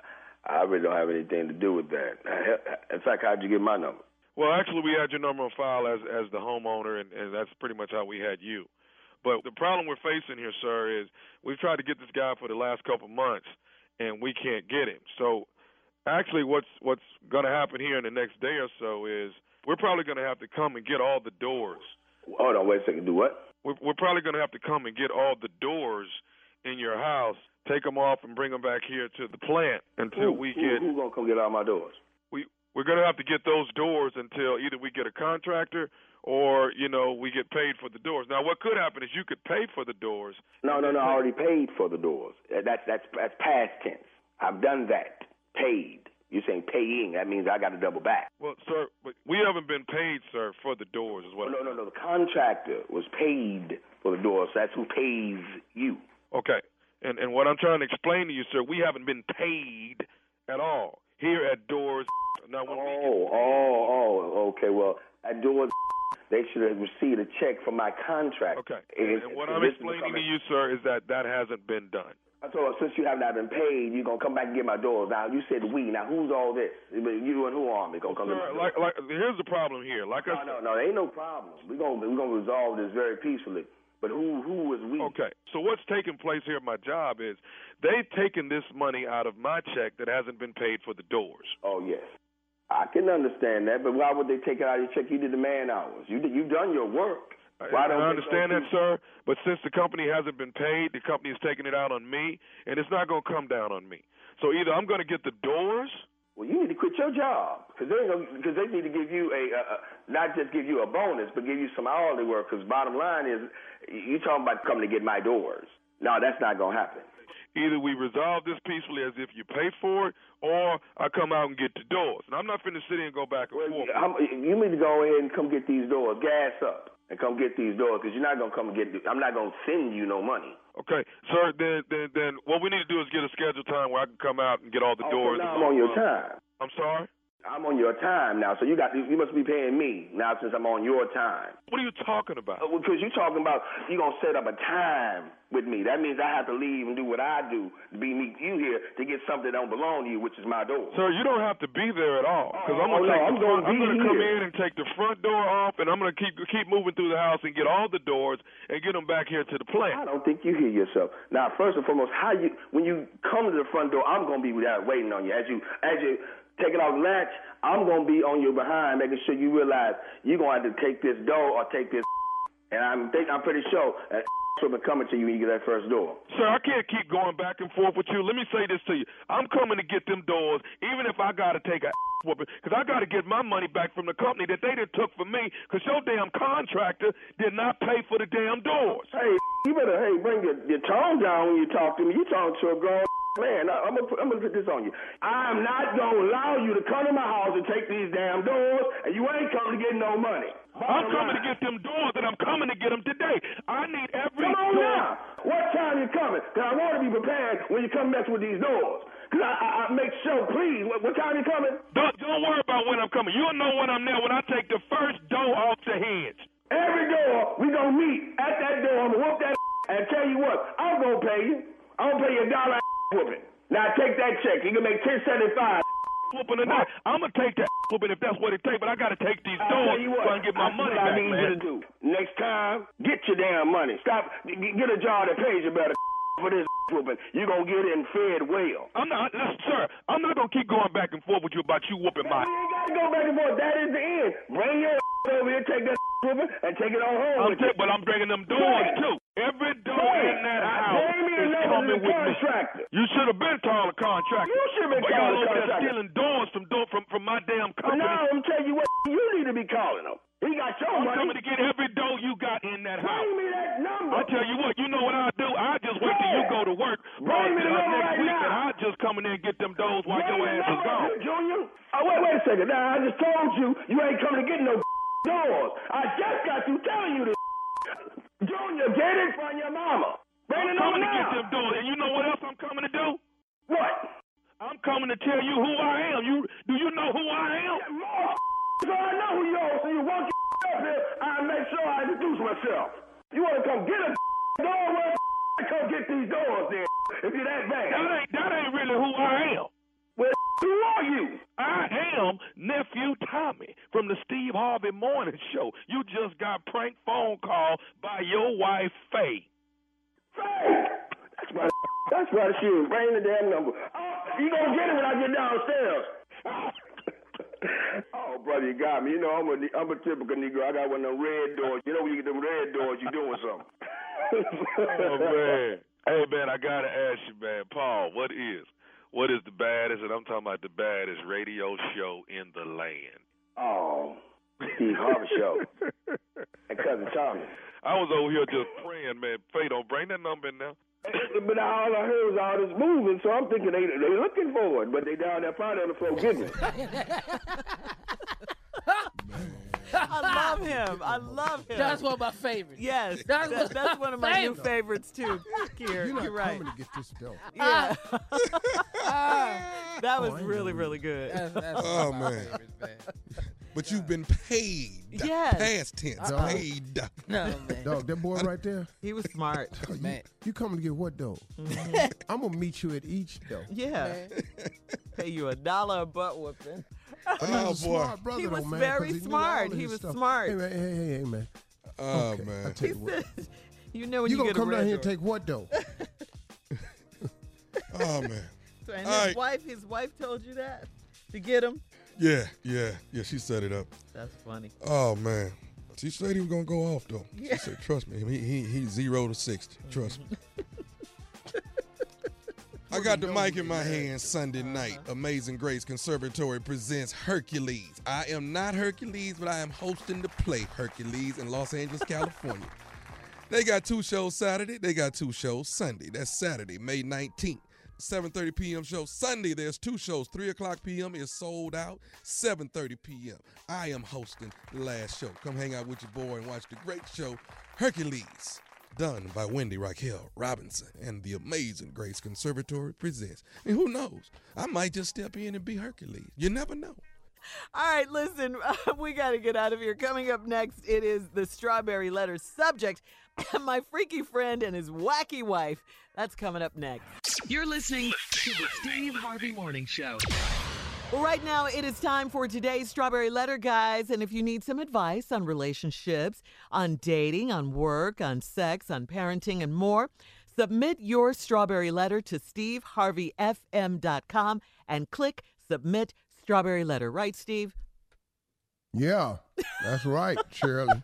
I, I really don't have anything to do with that. In fact, how'd you get my number? well, actually, we had your number on file as as the homeowner, and, and that's pretty much how we had you. But the problem we're facing here, sir, is we've tried to get this guy for the last couple months, and we can't get him. So actually what's what's going to happen here in the next day or so is we're probably going to have to come and get all the doors. Hold on, wait a second. Do what? We're, we're probably going to have to come and get all the doors in your house, take them off, and bring them back here to the plant until Who, we who, get. who gonna come get all my doors? We we're going to have to get those doors until either we get a contractor or you know we get paid for the doors. Now, what could happen is you could pay for the doors. No, no, no. I already paid for the doors. Uh, That's that's that's past tense. I've done that. Paid. You're saying paying. That means I got to double back. Well, sir, but we haven't been paid, sir, for the doors. Is what? No, I'm no, no. The contractor was paid for the doors. So that's who pays you. Okay. And and what I'm trying to explain to you, sir, we haven't been paid at all here at Doors. Now, when we Oh, oh, oh. Okay. Well, at doors, they should have received a check from my contract. Okay. And, And, and what and I'm this is explaining to coming- you, sir, is that that hasn't been done. I told her, since you have not been paid, you're going to come back and get my doors. Now, you said we. Now, who's all this? You and who are me going to come Sir, get my doors? like like here's the problem here. Like I No, said, no, no. There ain't no problem. We're going we're gonna resolve this very peacefully. But who who is we? Okay. So what's taking place here at my job is they've taken this money out of my check that hasn't been paid for the doors. Oh, yes. I can understand that, but why would they take it out of your check? You did the man hours. You did, you've done your work. Why I don't they understand go that, sir, but since the company hasn't been paid, the company is taking it out on me, and it's not going to come down on me. So either I'm going to get the doors. Well, you need to quit your job because they because they need to give you a uh, not just give you a bonus, but give you some hourly work. Because bottom line is, you talking about coming to get my doors. No, that's not going to happen. Either we resolve this peacefully as if you pay for it, or I come out and get the doors. And I'm not finna sit here and go back and Well, forth. I'm, you need to go ahead and come get these doors. Gas up and come get these doors because you're not going to come and get – I'm not going to send you no money. Okay, sir, then, then then what we need to do is get a scheduled time where I can come out and get all the Oh, doors. so now I'm on your time. I'm sorry? I'm on your time now, so you got you must be paying me now since I'm on your time. What are you talking about? Uh, Because you're talking about you're going to set up a time with me. That means I have to leave and do what I do to be meet you here to get something that don't belong to you, which is my door. Sir, you don't have to be there at all. Because I'm Oh, gonna no, take I'm the gonna front, I'm be gonna come here. in and take the front door off, and I'm gonna keep keep moving through the house and get all the doors and get them back here to the plant. I don't think you hear yourself. Now, first and foremost, how you when you come to the front door, I'm going to be there waiting on you. As you as you take it off the latch, I'm going to be on your behind, making sure you realize you're going to have to take this door or take this. And I'm think I'm pretty sure that will be coming to you when you get that first door. Sir, I can't keep going back and forth with you. Let me say this to you. I'm coming to get them doors, even if I got to take a whooping, because I got to get my money back from the company that they done took from me, because your damn contractor did not pay for the damn doors. Hey, you better hey bring your, your tone down when you talk to me. You talking to a grown man. I, I'm gonna I'm gonna put this on you. I'm not gonna allow you to come to my house and take these damn doors, and you ain't coming to get no money. I'm coming to get them doors, and I'm coming to get them today. I need every Come on door. now. What time you coming? Because I want to be prepared when you come mess with these doors. Because I, I, I make sure, please, what, what time you coming? Don't, don't worry about when I'm coming. You'll know when I'm there when I take the first door off the hinge. Every door, we going to meet at that door. I'm going to whoop that and tell you what, I'm going to pay you. I'm going to pay you a dollar whooping. Now take that check. You can make ten seventy-five. Whooping tonight. I'm going to take that whooping if that's what it takes, but I got to take these I'll doors tell you what, so I can get my that's money what back, I need man. you to do. Next time, get your damn money. Stop. g- Get a job that pays you better for this whooping. You're going to get it and fed well. I'm not, listen, sir, I'm not going to keep going back and forth with you about you whooping my. You ain't got to go back and forth. That is the end. Bring your over here, take that whooping, and take it on home I'm with take, you. but I'm bringing them doors, too. Every door Hey, in that house bring me a is number coming to the with me. contractor. You should have been calling the contractor. You should have been But calling y'all the over there contractor. stealing doors from, door, from, from my damn But company. now I'm telling you what, you need to be calling him. He got your I'm money. coming to get every door you got in that house. Bring me that number. I tell you what, you know what I'll do? I'll just wait till you go to work. Bring me the uh, number next right week, now. and I'll just come in there and get them doors while Bring your the ass is number, gone. Junior. Oh, wait, wait a second. Now, I just told you you ain't coming to get no doors. I just got you telling you this. Junior, get it from your mama. Bring I'm the number coming to now. get them doors, and you know what else I'm coming to do? What? I'm coming to tell you who I am. You do you know who I am? More so I know who you are, so you want your up here, I'll make sure I introduce myself. You want to come get a door? Well, come get these doors then, if you're that bad. That ain't that ain't really who I am. Well, who are you? I am nephew Tommy from the Steve Harvey Morning Show. You just got prank phone call by your wife Faye. Faye? That's my that's my shit. Bring the damn number. Oh, you gonna get it when I get downstairs. Oh, brother, you got me. You know, I'm a, I'm a typical Negro. I got one of them red doors. You know, when you get them red doors, you doing something. Oh, man. Hey, man, I got to ask you, man. Paul, what is, what is the baddest, and I'm talking about the baddest radio show in the land? Oh, Steve Harvey Show. And Cousin Tommy. I was over here just praying, man. Faye, don't bring that number in now. But all I heard was all this moving, so I'm thinking they they looking for it, but they down there probably on the floor giggling. I love him. I love him. That's one of my favorites. Yes, That's that, one that's of one of my my new favorites. favorites too. Kier, You're not you're right. coming to get this dough. Yeah, that was Oh, I really, know. really good. That's, that's Oh, one of my man. favorites, man. But you've been paid. Yes. Past tense. Uh-uh. Paid. No, man. Dog, that boy right there. He was smart. Oh, you, Man. you coming to get what dough? I'm gonna meet you at each dough. Yeah, pay you a dollar a butt whooping. But he Oh, was a boy. smart brother, He though, was man, very 'cause he knew smart. all of He his was stuff. smart. Hey, man, hey, hey, hey, man. Oh, Okay, I man. tell He you what. said, "You know when You you, gonna get come a red down here and door." take what dough? Oh, man. So, and All his right. wife, his wife told you that to get him. Yeah, yeah, yeah. She set it up. That's funny. Oh, man. She said he was going to go off, though. Yeah. She said, trust me. He, he, he's zero to sixty. Trust me. I got the mic in my hand Sunday night. Amazing Grace Conservatory presents Hercules. I am not Hercules, but I am hosting the play Hercules in Los Angeles, California. They got two shows Saturday. They got two shows Sunday. That's Saturday, May nineteenth. seven thirty p.m. show. Sunday, there's two shows. three o'clock p.m. is sold out. seven thirty p.m. I am hosting the last show. Come hang out with your boy and watch the great show, Hercules, done by Wendy Raquel Robinson and the Amazing Grace Conservatory presents. And who knows? I might just step in and be Hercules. You never know. All right, listen, uh, we got to get out of here. Coming up next, it is the Strawberry Letter subject, my freaky friend and his wacky wife. That's coming up next. You're listening to the Steve Harvey Morning Show. Well, right now, it is time for today's Strawberry Letter, guys. And if you need some advice on relationships, on dating, on work, on sex, on parenting, and more, submit your Strawberry Letter to steve harvey f m dot com and click Submit Strawberry Letter. Right, Steve? Yeah, that's right, Shirley.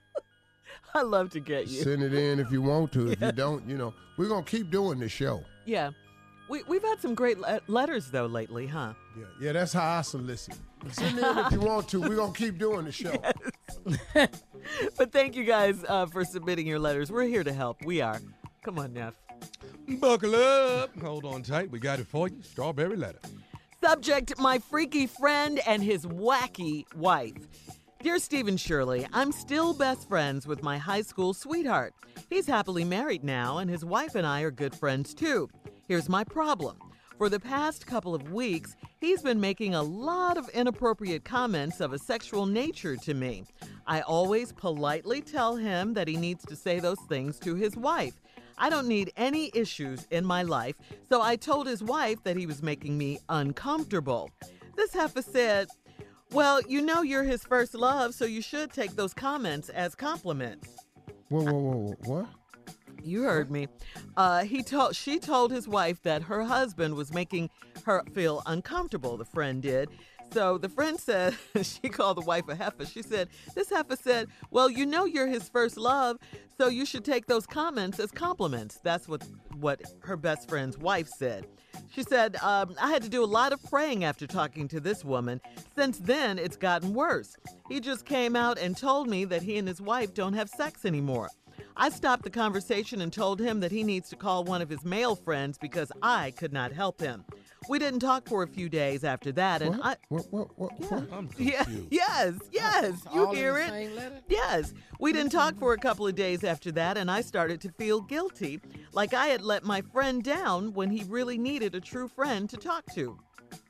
I love to get you. Send it in if you want to. If you don't, you know, we're going to keep doing this show. Yeah. We, we've had some great le- letters, though, lately, huh? Yeah, yeah, that's how I solicit. Send it in if you want to. We're going to keep doing the show. Yes. But thank you guys uh, for submitting your letters. We're here to help. We are. Come on, Neff. Buckle up. Hold on tight. We got it for you. Strawberry Letter. Subject, my freaky friend and his wacky wife. Dear Steve and Shirley, I'm still best friends with my high school sweetheart. He's happily married now, and his wife and I are good friends, too. Here's my problem. For the past couple of weeks, he's been making a lot of inappropriate comments of a sexual nature to me. I always politely tell him that he needs to say those things to his wife. I don't need any issues in my life, so I told his wife that he was making me uncomfortable. This heifer said, well, you know you're his first love, so you should take those comments as compliments. Whoa, whoa, whoa, whoa, what? You heard me. Uh, he told she told his wife that her husband was making her feel uncomfortable, the friend did. So the friend said, she called the wife a heifer. She said, this heifer said, well, you know you're his first love, so you should take those comments as compliments. That's what, what her best friend's wife said. She said, um, I had to do a lot of praying after talking to this woman. Since then, it's gotten worse. He just came out and told me that he and his wife don't have sex anymore. I stopped the conversation and told him that he needs to call one of his male friends because I could not help him. We didn't talk for a few days after that, and what? I. What? What? What? Yeah. what? I'm Yeah, confused. yes, yes, you All in hear the it. same letter? Yes, we didn't talk for a couple of days after that, and I started to feel guilty, like I had let my friend down when he really needed a true friend to talk to.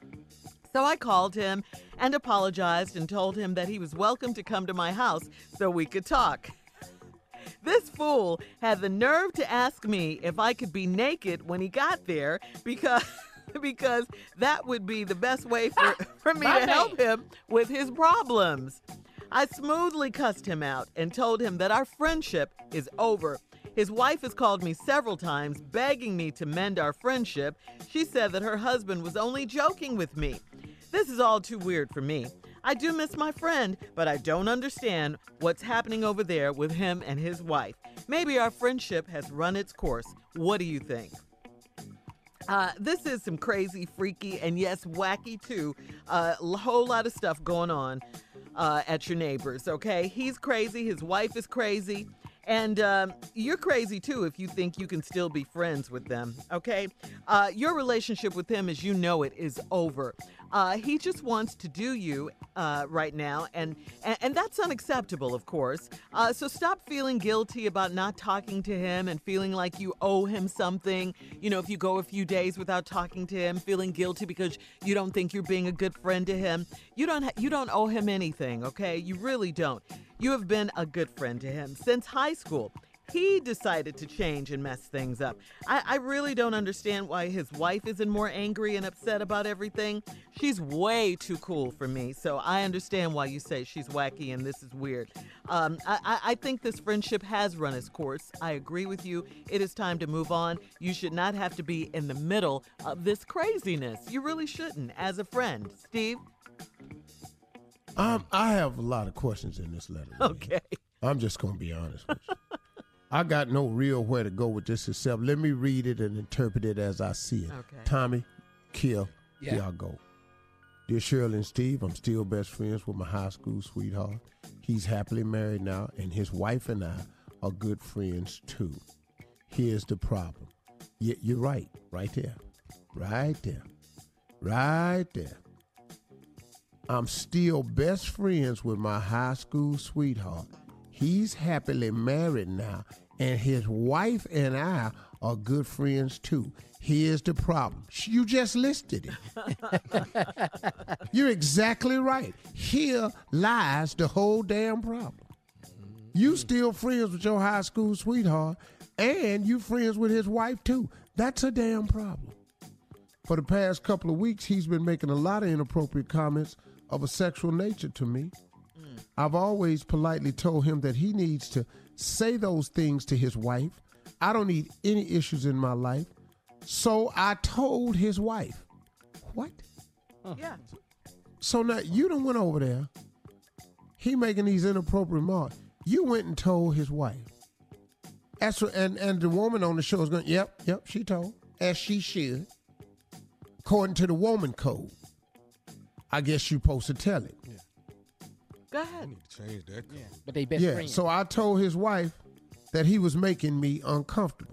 So I called him and apologized and told him that he was welcome to come to my house so we could talk. This fool had the nerve to ask me if I could be naked when he got there because because that would be the best way for, for me My to man. help him with his problems. I smoothly cussed him out and told him that our friendship is over. His wife has called me several times begging me to mend our friendship. She said that her husband was only joking with me. This is all too weird for me. I do miss my friend, but I don't understand what's happening over there with him and his wife. Maybe our friendship has run its course. What do you think? Uh, this is some crazy, freaky, and yes, wacky too. A uh, whole lot of stuff going on uh, at your neighbors, okay? He's crazy. His wife is crazy. And um, you're crazy, too, if you think you can still be friends with them, okay? Uh, your relationship with him, as you know it, is over. Uh, he just wants to do you uh, right now, and, and, and that's unacceptable, of course. Uh, so stop feeling guilty about not talking to him and feeling like you owe him something. You know, if you go a few days without talking to him, feeling guilty because you don't think you're being a good friend to him. You don't, ha- you don't owe him anything, okay? You really don't. You have been a good friend to him since high school. He decided to change and mess things up. I, I really don't understand why his wife isn't more angry and upset about everything. She's way too cool for me, so I understand why you say she's wacky and this is weird. Um, I, I, I think this friendship has run its course. I agree with you. It is time to move on. You should not have to be in the middle of this craziness. You really shouldn't, as a friend. Steve? Um, I have a lot of questions in this letter. man. Okay. I'm just going to be honest with you. I got no real where to go with this except let me read it and interpret it as I see it. Okay. Tommy, Kill, Yeah. here I go. Dear Shirley and Steve, I'm still best friends with my high school sweetheart. He's happily married now, and his wife and I are good friends too. Here's the problem. Yeah, you're right, right there. Right there. Right there. I'm still best friends with my high school sweetheart. He's happily married now, and his wife and I are good friends too. Here's the problem. You just listed it. You're exactly right. Here lies the whole damn problem. You still friends with your high school sweetheart, and you friends with his wife too. That's a damn problem. For the past couple of weeks, he's been making a lot of inappropriate comments of a sexual nature to me. Mm. I've always politely told him that he needs to say those things to his wife. I don't need any issues in my life. So I told his wife. What? Yeah. So now you done went over there. He making these inappropriate remarks. You went and told his wife. As for, and, and the woman on the show is going, yep, yep, she told. As she should. According to the woman code. I guess you're supposed to tell it. Yeah. Go ahead. I need to change that code. Yeah, but they best yeah, friends. so I told his wife that he was making me uncomfortable.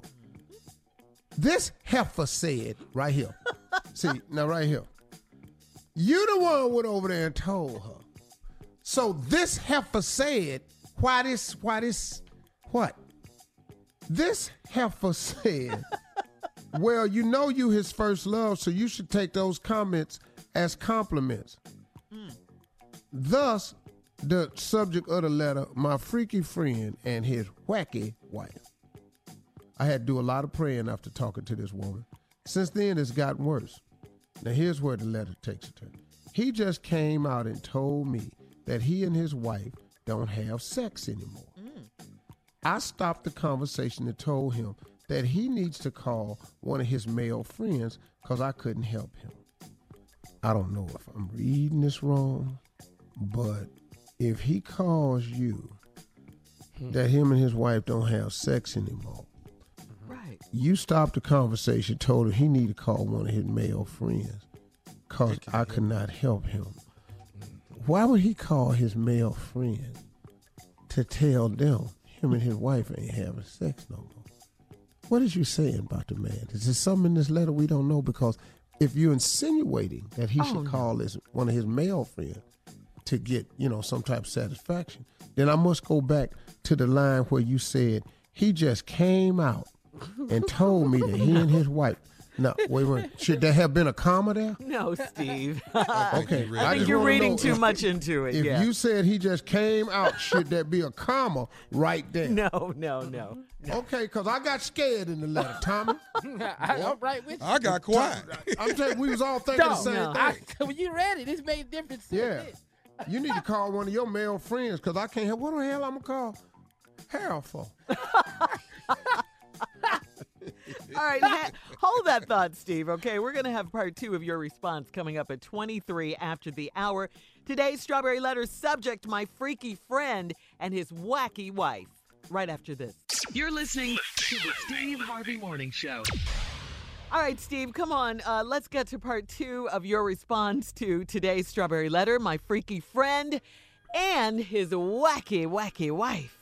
This heifer said, right here. See, now right here. You the one went over there and told her. So this heifer said, why this, why this, what? This heifer said, well, you know you his first love, so you should take those comments as compliments. Mm. Thus, the subject of the letter, my freaky friend and his wacky wife. I had to do a lot of praying after talking to this woman. Since then, it's gotten worse. Now, here's where the letter takes a turn. He just came out and told me that he and his wife don't have sex anymore. Mm. I stopped the conversation and told him that he needs to call one of his male friends because I couldn't help him. I don't know if I'm reading this wrong, but if he calls you hmm. that him and his wife don't have sex anymore, right? You stopped the conversation, told him he need to call one of his male friends because I could not help him. Why would he call his male friend to tell them him and his wife ain't having sex no more? What is you saying about the man? Is there something in this letter we don't know? Because if you're insinuating that he oh, should call his one of his male friends to get, you know, some type of satisfaction, then I must go back to the line where you said he just came out and told me that he and his wife. No, wait a minute. Should there have been a comma there? No, Steve. Okay. I, I think you're reading too if, much into it. If yeah. you said he just came out, should there be a comma right there? No, no, no. no. Okay, because I got scared in the letter, Tommy. I, I'm right with you. I got quiet. I'm telling you, we was all thinking no, the same no. thing. I, when you read it, this made difference. Yeah. You need to call one of your male friends because I can't help. What the hell I'm going to call Harold for? All right, ha- hold that thought, Steve, okay? We're going to have part two of your response coming up at twenty-three after the hour. Today's Strawberry Letter subject, my freaky friend and his wacky wife, right after this. You're listening to the Steve Harvey Morning Show. All right, Steve, come on. Uh, let's get to part two of your response to today's Strawberry Letter, my freaky friend and his wacky, wacky wife.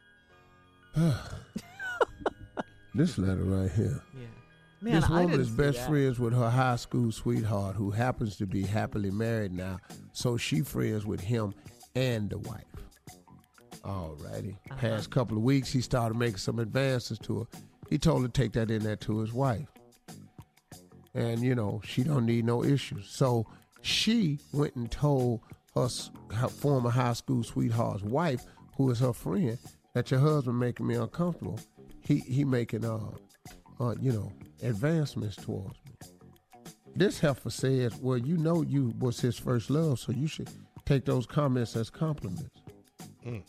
This letter right here. Yeah. Man, this I woman didn't is see best that. friends with her high school sweetheart who happens to be happily married now, so she friends with him and the wife. All righty. Uh-huh. Past couple of weeks, he started making some advances to her. He told her to take that in there to his wife. And, you know, she don't need no issues. So she went and told her, her former high school sweetheart's wife, who is her friend, that your husband making me uncomfortable. He he making, uh, uh, you know, advancements towards me. This heifer says, well, you know you was his first love, so you should take those comments as compliments. Mm.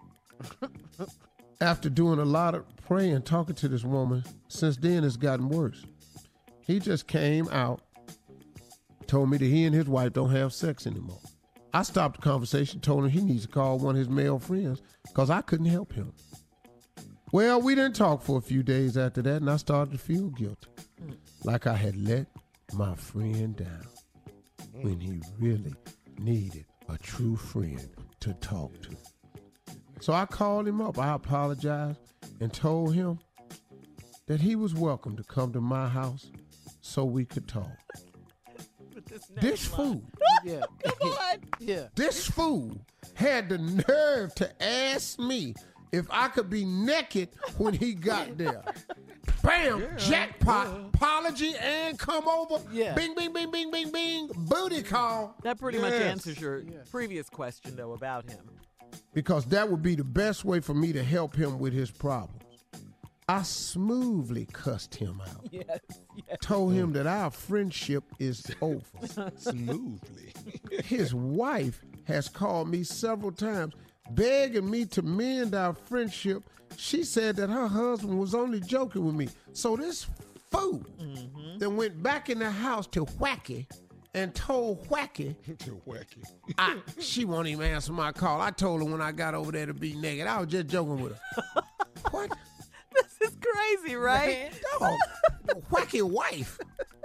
After doing a lot of praying, talking to this woman, since then it's gotten worse. He just came out, told me that he and his wife don't have sex anymore. I stopped the conversation, told him he needs to call one of his male friends because I couldn't help him. Well, we didn't talk for a few days after that, and I started to feel guilty. Like I had let my friend down when he really needed a true friend to talk to. So I called him up. I apologized and told him that he was welcome to come to my house so we could talk. This, this fool, Yeah. Come on. Yeah. this fool had the nerve to ask me if I could be naked when he got there. Bam! Yeah, Jackpot! yeah. Apology and come over. Yeah. Bing, bing, bing, bing, bing, bing. Booty call. That pretty much Yes. answers your previous question, though, about him. Because that would be the best way for me to help him with his problems. I smoothly cussed him out. Yes, yes. Told him that our friendship is over. Smoothly. His wife has called me several times begging me to mend our friendship. She said that her husband was only joking with me. So this fool Mm-hmm. then went back in the house to Wacky and told Wacky Too wacky. I, she won't even answer my call. I told her when I got over there to be naked. I was just joking with her. What? This is crazy, right? Dog, Wacky wife.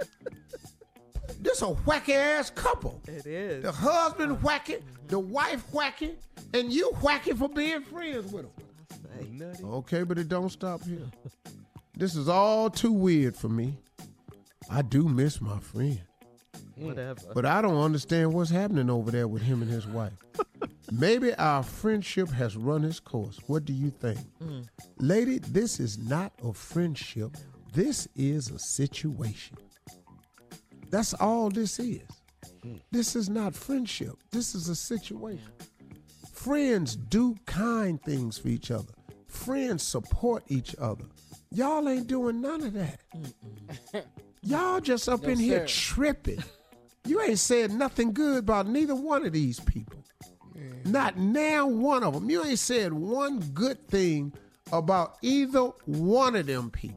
This a wacky ass couple. It is. The husband wacky, the wife wacky, and you wacky for being friends with them. Okay, but it don't stop here. This is all too weird for me. I do miss my friend. Whatever. But I don't understand what's happening over there with him and his wife. Maybe our friendship has run its course. What do you think? Mm. Lady, this is not a friendship. This is a situation. That's all this is. This is not friendship. This is a situation. Friends do kind things for each other. Friends support each other. Y'all ain't doing none of that. Y'all just up No, in here sir. tripping. You ain't said nothing good about neither one of these people. Not now one of them. You ain't said one good thing about either one of them people.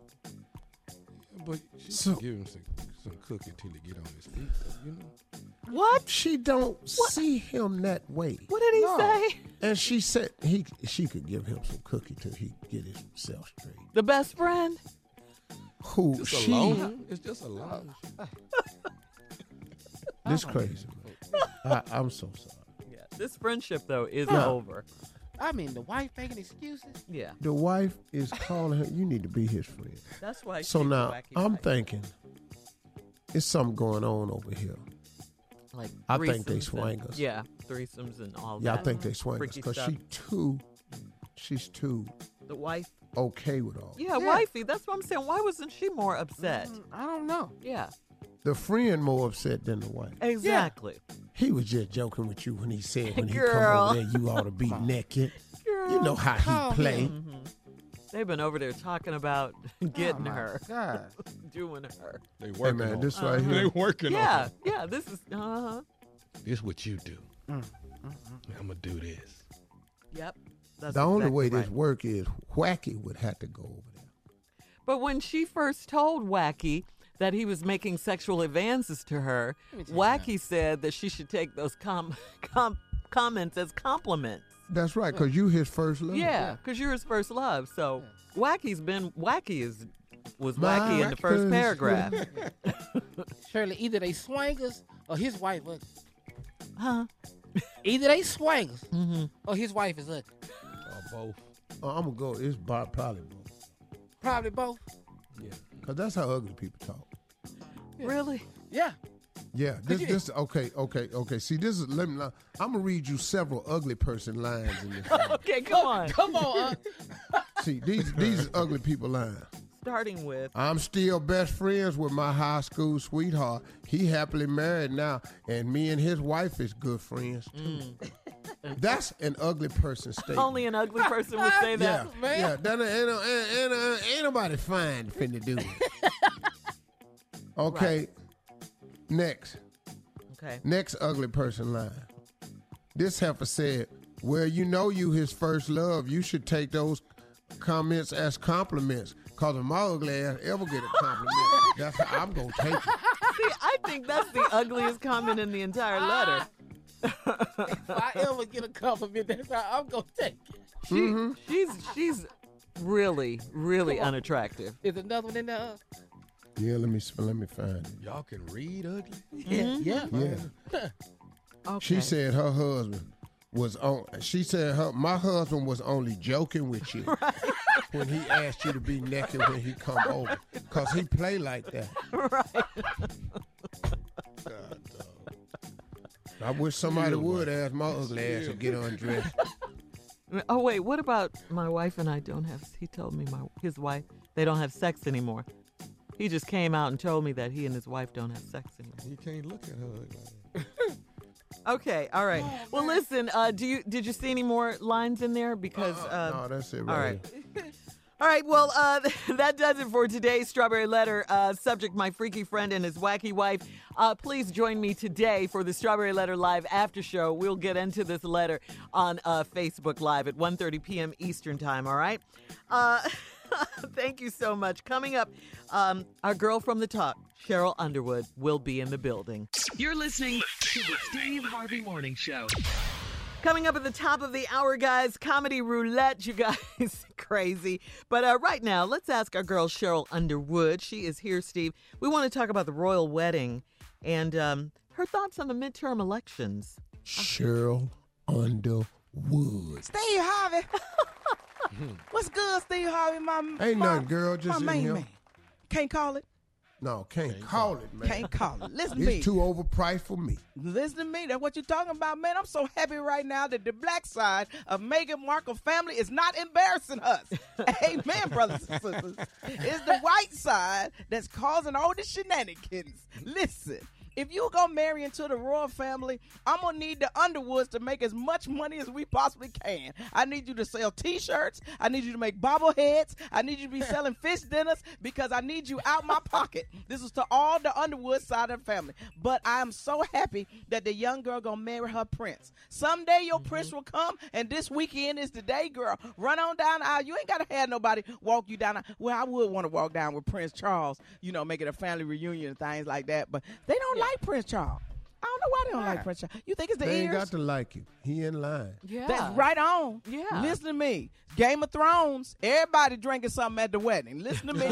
But she So- can give him some, some cookie till he get on his feet, though, you know? What? She don't see him that way. What did he No. say? And she said he she could give him some cookie till he get himself straight. The best friend? Who Just she? alone. It's just alone. This crazy. Man. I, I'm so sorry. Yeah. This friendship, though, is Yeah. over. I mean, the wife making excuses. Yeah. The wife is calling her. You need to be his friend. That's why So she's a now wacky I'm wife. thinking, it's something going on over here. Like I think they threesomes and- swingers. Yeah, threesomes and all Yeah, that. I think they swingers freaky because stuff. she too, she's too The wife. okay with all. Yeah, Yeah. wifey. That's what I'm saying. Why wasn't she more upset? Mm, I don't know. Yeah, The friend more upset than the wife. exactly. He was just joking with you when he said when he Girl. come over there you ought to be naked. You know how Calm he play. Mhm. They've been over there talking about getting Oh, my her, God. doing her. They Hey working man, on this it. right Uh-huh. They here. working Yeah, on it. yeah. This is. Uh huh. This what you do. Mm, I'm going to do this. Yep. That's The only exactly way right. this work is Wacky would have to go over there. But when she first told Wacky that he was making sexual advances to her, Let me tell you Wacky said that she should take those com- com- comments as compliments. That's right, because you his first love. Yeah, because you're his first love. So Wacky's been Wacky is was My wacky in the first first paragraph. Shirley, either they swingers or his wife ugly. Huh? Either they swingers Mm-hmm. or his wife is ugly. Or both. Oh, I'm gonna go. It's bo- probably both. Probably both. Yeah, because that's how ugly people talk. Really? Yeah. Yeah, this you- this okay, okay, okay. See, this is let me. I'm gonna read you several ugly person lines in this. Okay, come on. Come on. Uh, See, these these ugly people lines. Starting with I'm still best friends with my high school sweetheart. He happily married now, and me and his wife is good friends too. That's an ugly person statement. only an ugly person would say yeah, that. man. yeah. That ain't, ain't, ain't, ain't nobody fine finna do it. Okay, next. Okay. Next ugly person line. This heifer said, well, you know you his first love. You should take those comments as compliments. Because if my ugly ass ever get a compliment, that's how I'm going to take it. See, I think that's the ugliest comment in the entire letter. if I ever get a compliment, that's how I'm gonna take it. She, Mm-hmm. She's she's really, really Come on. unattractive. Is another one in there? uh, Yeah, let me let me find it. Y'all can read ugly? Yeah. Yeah. Yeah. Okay. She said her husband was on. She said her my husband was only joking with you right. when he asked you to be naked when he come over, cause he play like that. Right. God, I wish somebody would ask my ugly ass to get undressed. Oh wait, what about my wife and I don't have? He told me my his wife they don't have sex anymore. He just came out and told me that he and his wife don't have sex anymore. You can't look at her like that. Okay, all right. Oh, well, listen. Uh, do you did you see any more lines in there? Because uh, uh, no, that's it. Right. All right. All right, well, uh, that does it for today's Strawberry Letter. Uh, subject, my freaky friend and his wacky wife. Uh, please join me today for the Strawberry Letter Live after show. We'll get into this letter on uh, Facebook Live at one thirty p.m. Eastern Time, all right? Uh, thank you so much. Coming up, um, our girl from the top, Cheryl Underwood, will be in the building. You're listening to the Steve Harvey Morning Show. Coming up at the top of the hour, guys, Comedy Roulette, you guys, crazy. But uh, right now, let's ask our girl Cheryl Underwood. She is here, Steve. We want to talk about the royal wedding and um, her thoughts on the midterm elections. Cheryl Underwood. Steve Harvey. What's good, Steve Harvey? My, Ain't my, nothing, girl. Just my in main here. man. Can't call it. No, can't, can't call it, man. Can't call it. Listen to it's me. It's too overpriced for me. Listen to me. That's what you're talking about, man. I'm so happy right now that the black side of Meghan Markle family is not embarrassing us. Amen, brothers and sisters. It's the white side that's causing all the shenanigans. Listen. If you gonna marry into the royal family, I'm gonna need the Underwoods to make as much money as we possibly can. I need you to sell T-shirts. I need you to make bobbleheads. I need you to be selling fish dinners because I need you out my pocket. This is to all the Underwood side of the family. But I am so happy that the young girl gonna marry her prince. Someday your mm-hmm. prince will come, and this weekend is the day, girl. Run on down the aisle. You ain't gotta have nobody walk you down. The, well, I would want to walk down with Prince Charles, you know, making a family reunion and things like that. But they don't yeah. like Prince Charles. I don't know why they don't like Prince Charles. You think it's the they ears? They ain't got to like you. He in line. Yeah. That's right on. Yeah. Listen to me. Game of Thrones, everybody drinking something at the wedding. Listen to me.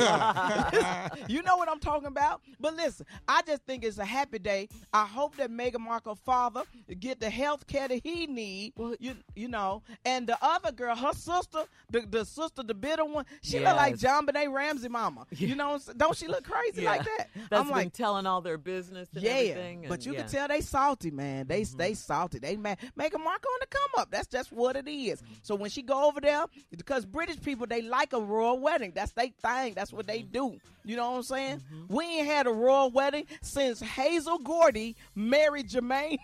You know what I'm talking about. But listen, I just think it's a happy day. I hope that Meghan Markle's father get the health care that he need. Well, you you know. And the other girl, her sister, the, the sister, the bitter one, she yes. look like John Benet Ramsey mama. Yeah. You know, don't she look crazy yeah. like that? That's I'm been like, telling all their business and yeah, everything. And, but you yeah. can tell they salty, man. They mm-hmm. they salty. They mad. Meghan Markle on the come up. That's just what it is. So when she go over there, because British people, they like a royal wedding. That's their thing. That's what they do. You know what I'm saying? Mm-hmm. We ain't had a royal wedding since Hazel Gordy married Jermaine.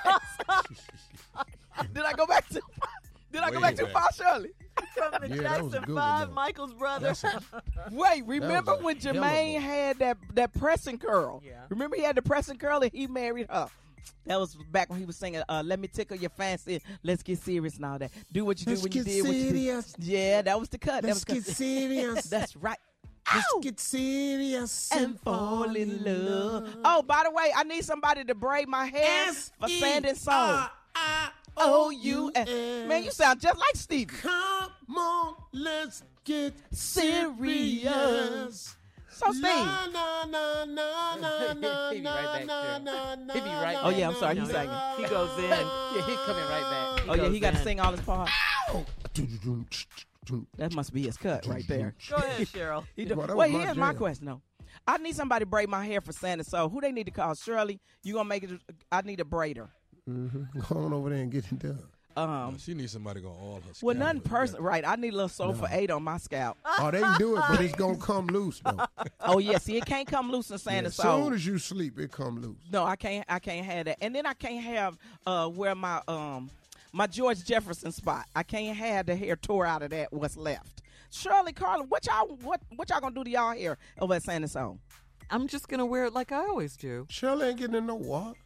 Did I go back to? Did I Way go back too far, Shirley? From the yeah, Jackson Five, Michael's brother. Wait, remember when Jermaine had that that pressing curl? Yeah. Remember he had the pressing curl and he married her. That was back when he was singing, uh, let me tickle your fancy, let's get serious and all that. Do what you do let's when you did serious. what you did. Yeah, that was the cut. Let's that was get serious. That's right. Let's Ow! Get serious and, and fall in love. love. Oh, by the way, I need somebody to braid my hair S- for Sand and Soul. O U S. Man, you sound just like Stevie. Come on, let's get serious. So Steve. Na, na, na, na, na, na, he be right back na, na, na, He be right back. Oh, yeah, I'm sorry. He's singing. He goes in. Yeah, he's coming right back. He oh, yeah, he got in. to sing all his parts. That must be his cut right there. Go ahead, Cheryl. he do- well, Wait, here's my question, though. I need somebody to braid my hair for Santa. So who they need to call? Shirley, you going to make it? I need a braider. Mm-hmm. Go on over there and get it done. Um, no, she needs somebody to go all her scalp. Well, nothing personal. Right. I need a little sofa no. eight on my scalp. Oh, they can do it, but it's going to come loose, though. Oh, yeah. See, it can't come loose in Santa. Yeah, as soon as you sleep, it come loose. No, I can't I can't have that. And then I can't have uh, where my um my George Jefferson spot. I can't have the hair tore out of that, what's left. Shirley, Carla, what y'all, what, what y'all going to do to y'all hair over at Santa's home? I'm just going to wear it like I always do. Shirley ain't getting in no water.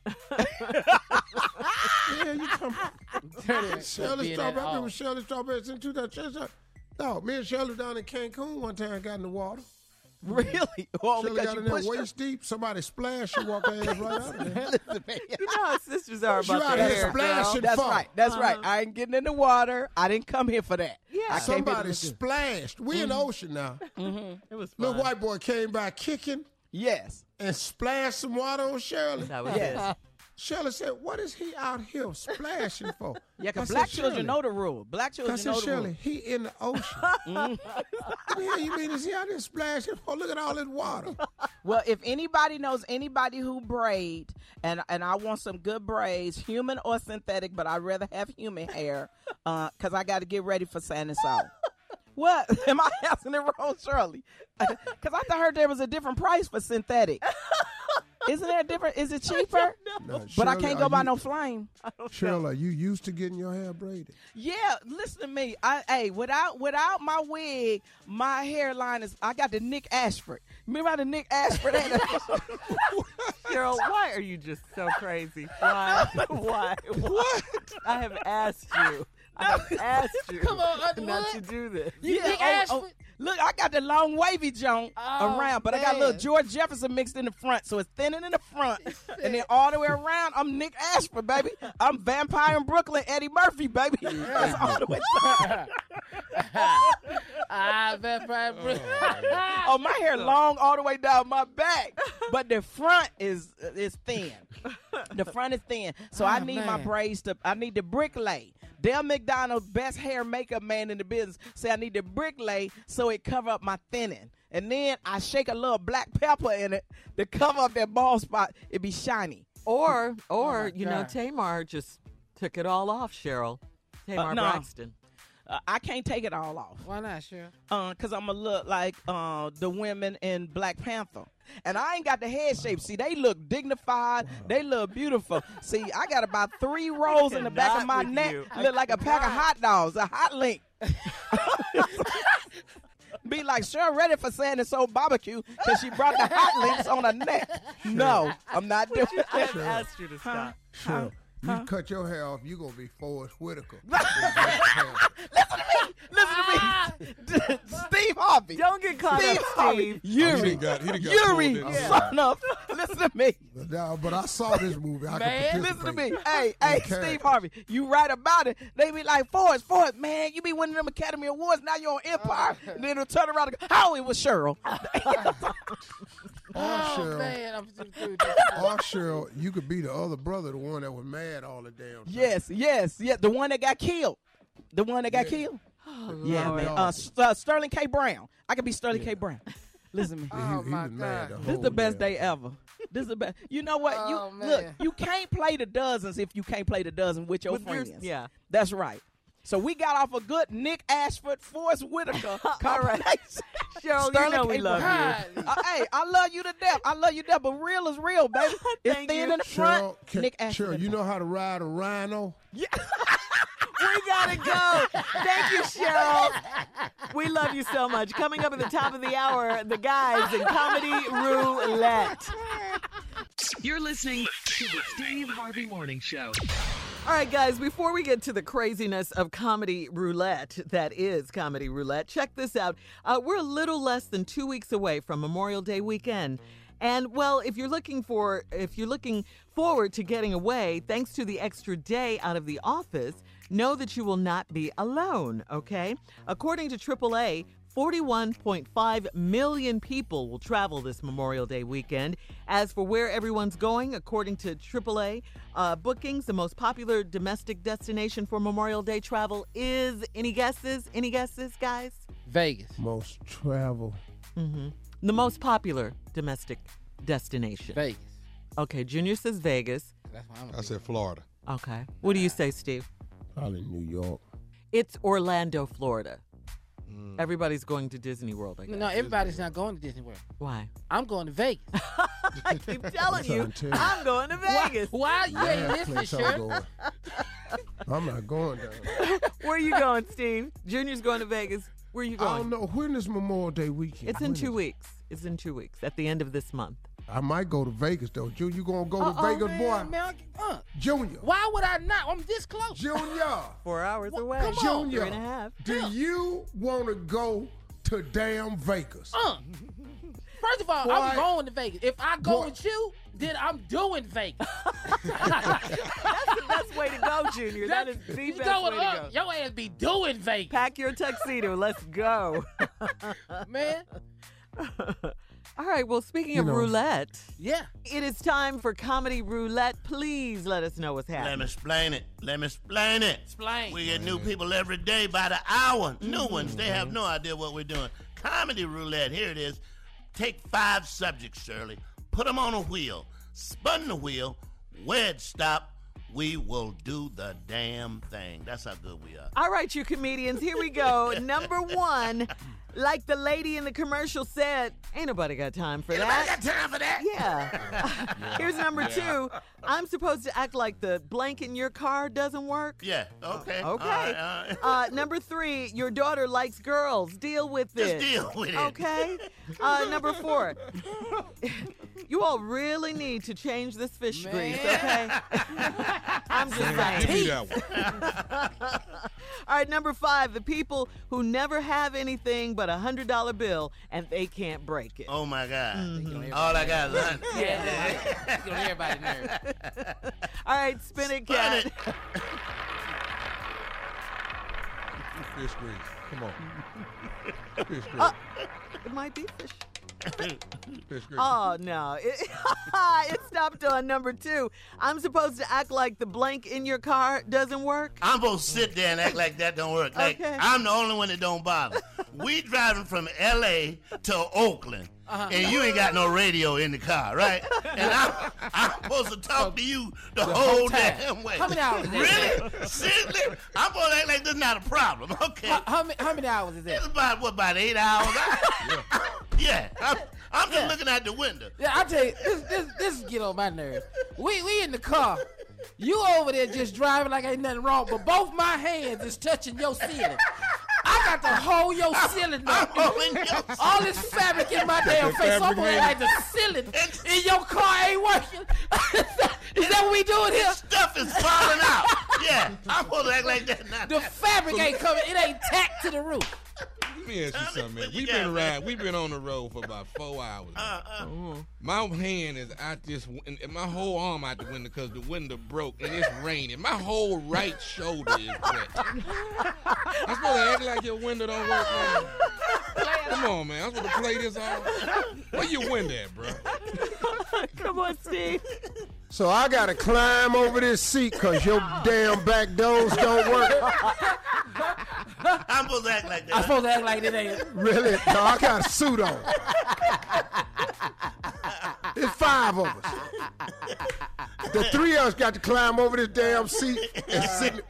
Yeah, you come. Shirley Strawberry. I remember Shirley Strawberry since two thousand. No, me and Shirley down in Cancun one time got in the water. Really? Well, Shirley got in there waist deep. Somebody splashed. She walked her ass right out of there. You know how sisters are about that hair. Splashing That's fall. right. That's uh-huh. right. I ain't getting in the water. I didn't come here for that. Yeah. I Somebody splashed. We mm-hmm. in the ocean now. Mm-hmm. It was fun. Little white boy came by kicking. Yes. And splashed some water on Shirley. That was yes. it. Shirley said, what is he out here splashing for? Yeah, I because said, black children "Shirley." know the rule. Black children I said, know the Shirley, rule. he in the ocean. Mm. What the hell you mean is he out there splashing for? Look at all this water. Well, if anybody knows anybody who braid, and and I want some good braids, human or synthetic, but I'd rather have human hair, because I got to get ready for San and Sal. What? Am I asking it wrong, Shirley? Because I heard there was a different price for synthetic. Isn't there a different? Is it cheaper? No, But I Shirley, can't are go buy you- no flame. Shirley, are you used to getting your hair braided? Yeah, listen to me. I hey, without without my wig, my hairline is. I got the Nick Ashford. Remember how the Nick Ashford had that? Cheryl, why are you just so crazy? Why? Why? What? I have asked you. I have asked you Come on, uh, not what? to do this. Yeah, oh, oh, look, I got the long wavy joint Oh, around, but I got a little man. George Jefferson mixed in the front, so it's thinning in the front, and then all the way around, I'm Nick Ashford, baby. I'm Vampire in Brooklyn, Eddie Murphy, baby. That's all the way around. Ah, Vampire Brooklyn. Oh, my hair long all the way down my back, but the front is is thin. The front is thin, so I Oh, need my man. braids to. I need the brick lay. Dale McDonald, best hair makeup man in the business, say I need the brick lay so it cover up my thinning, and then I shake a little black pepper in it to cover up that bald spot. It be shiny. Or, or my you know, God. Tamar just took it all off, Cheryl. Tamar Uh, no. Braxton. Uh, I can't take it all off. Why not, sure? Uh, cause I'm gonna look like uh the women in Black Panther, and I ain't got the head shape. See, they look dignified, they look beautiful. See, I got about three rows in the back of cannot my with neck, you. I look like a pack of hot dogs, a hot link. Be like, sure, ready for San and Soul barbecue, cause she brought the hot links on her neck. No, I'm not doing I that. have asked you to stop. Sure. You cut your hair off, you going to be Forrest Whitaker. Listen to me, Steve Harvey. Don't get caught Steve up, Harvey. Steve. Yuri, Oh, he done got- he done got Yuri, pulled in. son of. Listen to me. But, now, but I saw this movie. I Man, can listen to me. participate. Hey, hey, Okay. Steve Harvey, you right about it. They be like, Forrest, Forrest, man, you be winning them Academy Awards. Now you're on Empire. And then they'll turn around and go, how it was Cheryl. Or Oh, Cheryl, man, I'm just through this. or Cheryl, you could be the other brother, the one that was mad all the damn time. Yes, yes, yes. The one that got killed. The one that got killed. Yeah, Lord. man. Uh, S- uh, Sterling K. Brown. I could be Sterling K. Brown. Listen to me. Yeah, he, Oh, he my was mad God. the This is whole the best damn day ever. This is the best. You know what? You Oh, man. look. You can't play the dozens if you can't play the dozen with your With your- friends. yeah. That's right. So we got off a good Nick Ashford, Forrest Whitaker combination. Cheryl, you Sterling know we K. love Brown. you. Uh, hey, I love you to death. I love you to death, but real is real, baby. It's Thank thin you. in the front. Cheryl, can, Nick Ashford. Cheryl, you know how to ride a rhino? We gotta go. Thank you, Cheryl. We love you so much. Coming up at the top of the hour, the guys in Comedy Roulette. You're listening to the Steve Harvey Morning Show. All right, guys, before we get to the craziness of Comedy Roulette, that is Comedy Roulette, check this out. Uh, we're a little less than two weeks away from Memorial Day weekend. And well, if you're looking for, if you're looking forward to getting away, thanks to the extra day out of the office, know that you will not be alone, okay? According to triple A, forty-one point five million people will travel this Memorial Day weekend. As for where everyone's going, according to triple A, uh, bookings, the most popular domestic destination for Memorial Day travel is, any guesses? Any guesses, guys? Vegas. Most travel. Mm-hmm. The most popular domestic destination. Vegas. Okay, Junior says Vegas. That's why I'm I said Florida. Okay. What do you say, Steve? Probably New York. It's Orlando, Florida. Everybody's going to Disney World, I guess. No, everybody's not going to Disney World. Why? I'm going to Vegas. I keep telling you, trying to tell you. I'm going to Vegas. Why you I ain't have listening, place I'm sure? going. I'm not going down. Where are you going, Steve? Junior's going to Vegas. Where are you I going? don't know. When is Memorial Day weekend? It's in When two is- weeks. It's in two weeks, at the end of this month. I might go to Vegas, though. Junior, you going to go to Uh-oh, Vegas, man, boy? man, uh, Junior. why would I not? I'm this close. Junior. Four hours away. come on. Junior. Three and a half. Do you want to go to damn Vegas? Uh, first of all, Boy. I'm going to Vegas. If I go Boy. with you, then I'm doing Vegas. That's the best way to go, Junior. That is the you best know way what? to Uh, go. your ass be doing Vegas, Pack your tuxedo. Let's go. man. All All right, well, speaking You of know. roulette, Yeah. it is time for Comedy Roulette. Please let us know what's Let me happening. explain it. Let me explain it. Explain. We get new people every day by the hour. New ones. They have no idea what we're doing. Comedy roulette. Here it is. Take five subjects, Shirley. Put them on a wheel. Spin the wheel. Where it stop, we will do the damn thing. That's how good we are. All right, you comedians, here we go. Number one, like the lady in the commercial said, ain't nobody got time for Ain't that. nobody got time for that? Yeah. Here's number two. I'm supposed to act like the blank in your car doesn't work. Yeah, okay. Okay. All right, all right. Uh, number three, your daughter likes girls. Deal with Just it. deal with it. Okay. Uh, number four, you all really need to change this fish grease, okay? I'm just saying. Give me that one. All right, number five, the people who never have anything but a hundred dollar bill and they can't break it. Oh my God. Mhm. All I got is one. Yeah. Get on everybody's nerves. All right, spin it, Spin cat. it. Fish grease. Come on. Fish grease. Uh, it might be fish. Fish grease. Oh, no. It, it stopped on number two. I'm supposed to act like the blank in your car doesn't work? I'm supposed to sit there and act like that don't work. Like, Okay. I'm the only one that don't bother. We driving from L A to Oakland, Uh-huh. and you ain't got no radio in the car, right? And I'm, I'm supposed to talk to you the, The whole whole time. damn way. How many hours is that? Really? Seriously? I'm supposed to act like this is not a problem, okay? How, how, many, how many hours is It's that? about, what, about eight hours? yeah. I'm, I'm just Yeah. looking out the window. Yeah, I tell you, this this this get on my nerves. We we in the car. You over there just driving like ain't nothing wrong, but both my hands is touching your ceiling. I got to hold your ceiling I'm up. holding your All this fabric in my damn face. So I'm gonna act like the ceiling in your car ain't working. Is that what we doing here? Stuff is falling out. Yeah, I'm supposed to act like that now. The fabric ain't coming. It ain't tacked to the roof. Let me ask you something, man. what you We've got, been man? around. We've been on the road for about four hours. Uh, uh. My hand is out this, and my whole arm out the window because the window broke and it's raining. My whole right shoulder is wet. I'm supposed to act like your window don't work, man. Come on, man. I'm supposed to play this off. Where your window at, bro? Come on, Steve. So I got to climb over this seat because your damn back doors don't work. I'm supposed to act like that. I'm supposed to act like it ain't. Really? No, I got a suit on. There's five of us. The three of us got to climb over this damn seat and sit.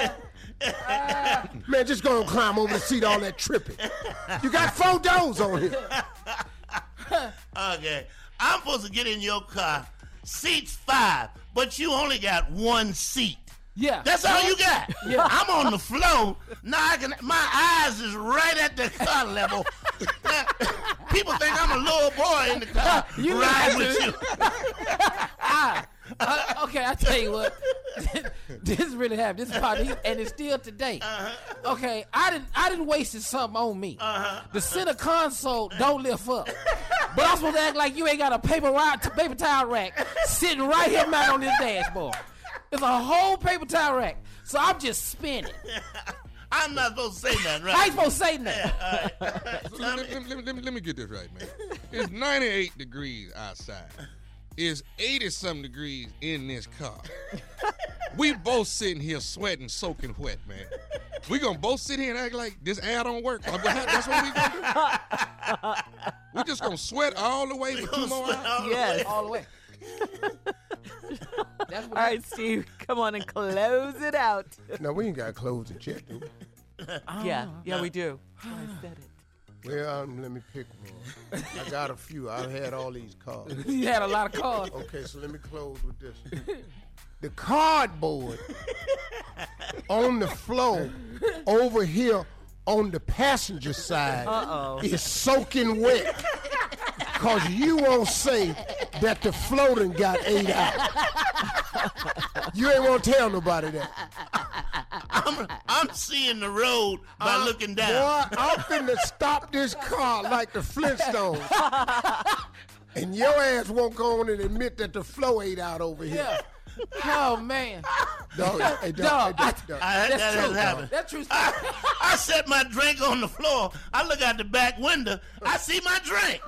Man, just go and climb over the seat, all that tripping. You got four doors on here. Okay. I'm supposed to get in your car. Seats five, but you only got one seat. Yeah. That's all you got. Yeah. I'm on the floor. Now I can. My eyes is right at the car level. Now, people think I'm a little boy in the car You riding know- with you. I, uh, okay, I tell you what, this really happened. This is part, and it's still today. Uh-huh. Okay, I didn't, I didn't waste something on me. Uh-huh. The center console don't lift up, but I'm supposed to act like you ain't got a paper rod, paper towel rack sitting right here, man, on this dashboard. It's a whole paper towel rack, so I'm just spinning. I'm not supposed to say that, right? I ain't supposed to say nothing. So let, me, let, me, let, me, let me get this right, man. It's ninety-eight degrees outside. It's eighty-something degrees in this car. We both sitting here sweating, soaking wet, man. We gonna both sit here and act like this air don't work. That's what we gonna do. We just gonna sweat all the way for two more hours. Yes. All the way. That's what All right, Steve, come on and close it out. No, we ain't got to close it yet, do we? Yeah, yeah, we do. I said it. Well, um, let me pick one. I got a few. I had all these cards. You had a lot of cards. Okay, so let me close with this. The cardboard on the floor over here on the passenger side Uh-oh. is soaking wet. Because you won't say that the floating got ate out. You ain't want to tell nobody that. I'm, I'm seeing the road by Uh, looking down. Boy, I'm finna stop this car like the Flintstones. And your ass won't go on and admit that the flow ate out over here. Yeah. Oh man. Dog, hey, dog, Dog, hey, dog, dog. I, That's that true, has dog. happened. That's true. I, I set my drink on the floor. I look out the back window. I see my drink.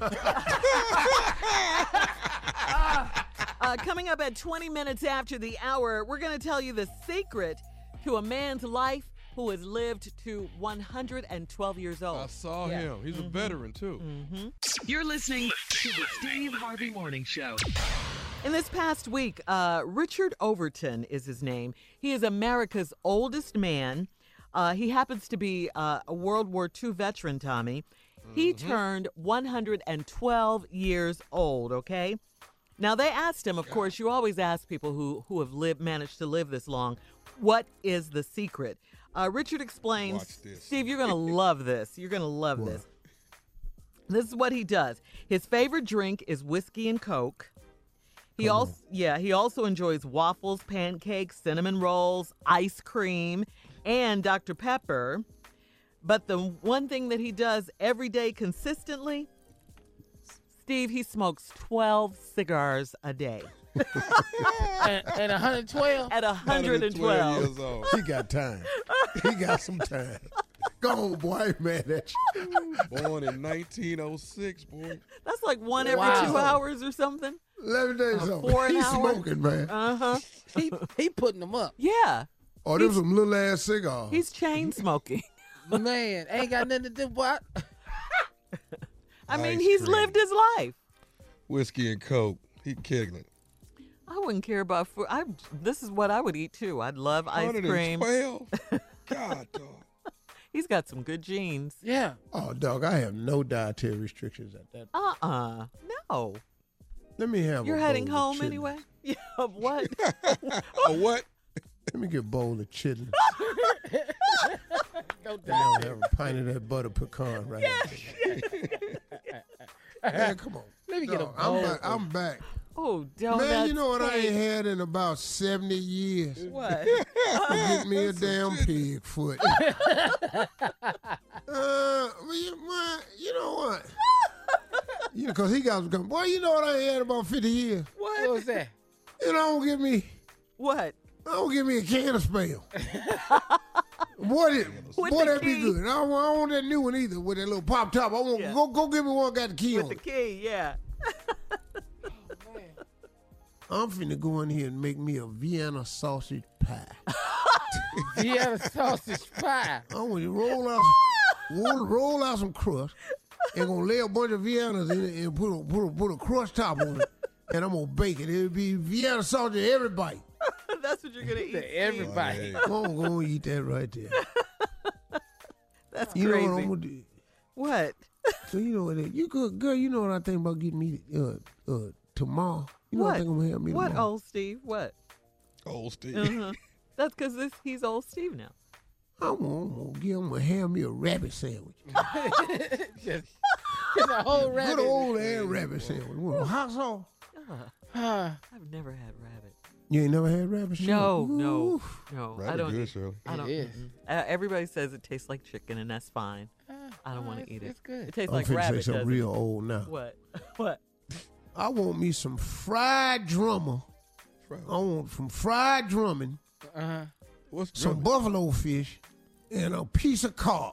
Uh, coming up at twenty minutes after the hour, we're going to tell you the secret to a man's life who has lived to one hundred twelve years old. I saw Yeah. him. He's a veteran, too. Mm-hmm. You're listening to the Steve Harvey Morning Show. In this past week, uh, Richard Overton is his name. He is America's oldest man. Uh, he happens to be uh, a World War Two veteran, Tommy. He turned one hundred twelve years old, okay? Now, they asked him, of course, you always ask people who, who have lived, managed to live this long, what is the secret? Uh, Richard explains, Watch this. Steve, you're going to love this. You're going to love this. This is what he does. His favorite drink is whiskey and Coke. He Come also, on. yeah, he also enjoys waffles, pancakes, cinnamon rolls, ice cream, and Doctor Pepper. But the one thing that he does every day consistently, Steve, he smokes twelve cigars a day. and, and one hundred twelve? At one hundred twelve. years old. He got time. He got some time. Go on, boy, man. That Born in nineteen oh six, boy. That's like one every Wow. two hours or something. Let me tell you Uh, something. four an He's hour. smoking, man. Uh-huh. He, he putting them up. Yeah. Oh, them some little ass cigars. He's chain smoking. Man, ain't got nothing to do what? I mean, Ice he's cream. lived his life. Whiskey and Coke. He killing it. I wouldn't care about food. I this is what I would eat too. I'd love ice cream. one hundred twelve? God, dog. He's got some good genes. Yeah. Oh, dog, I have no dietary restrictions at that. Uh-uh. No. Let me have You're a heading bowl of home chitlins. anyway? Yeah, what? A what? Let me get a bowl of chitlins. No And doubt. I'll have a pint of that butter pecan right there. Man, come on. Let me get a Dog, I'm bowl back. of- I'm back. Oh, don't. Man, you that's know what I ain't cake. had in about seventy years? What? Get me a damn pig foot. uh, well, you, well, you know what? You know, because he got some coming. Boy, you know what I ain't had about fifty years? What was that? You know, don't give me, What? don't give me a can of spell. Boy, it, With boy the that'd be key. good. I don't, I don't want that new one either with that little pop top. I want Yeah. go go give me one got the key With on the it. key, yeah. I'm finna go in here and make me a Vienna sausage pie. Vienna sausage pie. I want you to roll out, some, roll, roll out some crust, and gonna lay a bunch of Viennas in it and put a, put a, put a crust top on it, and I'm gonna bake it. It'll be Vienna sausage every bite. That's what you're going to eat. To everybody. Hey, Come on, go and eat that right there. That's You crazy. know what I'm gonna do? What? So you know what? You good, girl? You know what I think about getting me uh, uh, tomorrow? You know what I What? think I'm gonna have me What, tomorrow? old Steve? What? old Steve. Uh-huh. That's because this he's old Steve now. I'm gonna, I'm gonna give him a have me a rabbit sandwich. just, just a whole rabbit. Good old ass rabbit sandwich. With a hot sauce. Uh, I've never had rabbit. You ain't never had rabbit sandwich? No, no, Ooh. no. I Rabbit don't. good, eat- Shirley. I don't. It is. mm-mm. Uh, everybody says it tastes like chicken, and that's fine. uh, I don't uh, want it's- to eat it. It's good. It tastes I'm like finna rabbit. say something doesn't real it? old now. What? What? I want me some fried drummer. I want some fried drumming, Uh-huh. What's some drumming? buffalo fish, and a piece of carp.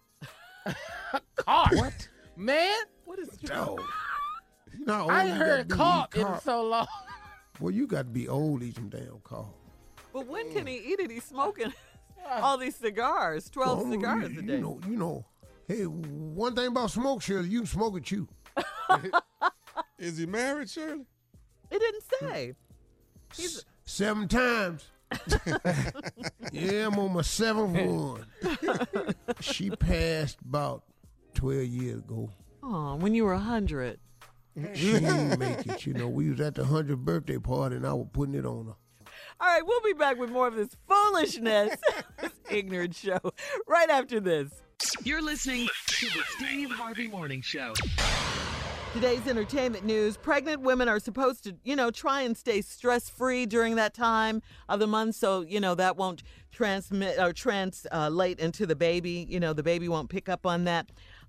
Carp. What? Man, What is? Dog. You know how old I you ain't got heard to be to carp eat in so long. Well, you got to be old to eat some damn carp. But when can he eat it? He's smoking all these cigars, twelve Well, cigars you, a you day. know, you know. Hey, one thing about smoke, Shirley, you can smoke it chew. Is he married, Shirley? It didn't say. He's S- seven times. Yeah, I'm on my seventh one. She passed about twelve years ago. oh, when you were a hundred. She didn't make it. You know, we was at the hundredth birthday party, and I was putting it on her. All right, we'll be back with more of this foolishness, this ignorant show, right after this. You're listening to the Steve Harvey Morning Show. Today's entertainment news. Pregnant women are supposed to, you know, try and stay stress-free during that time of the month so, you know, that won't transmit or translate into the baby. You know, the baby won't pick up on that.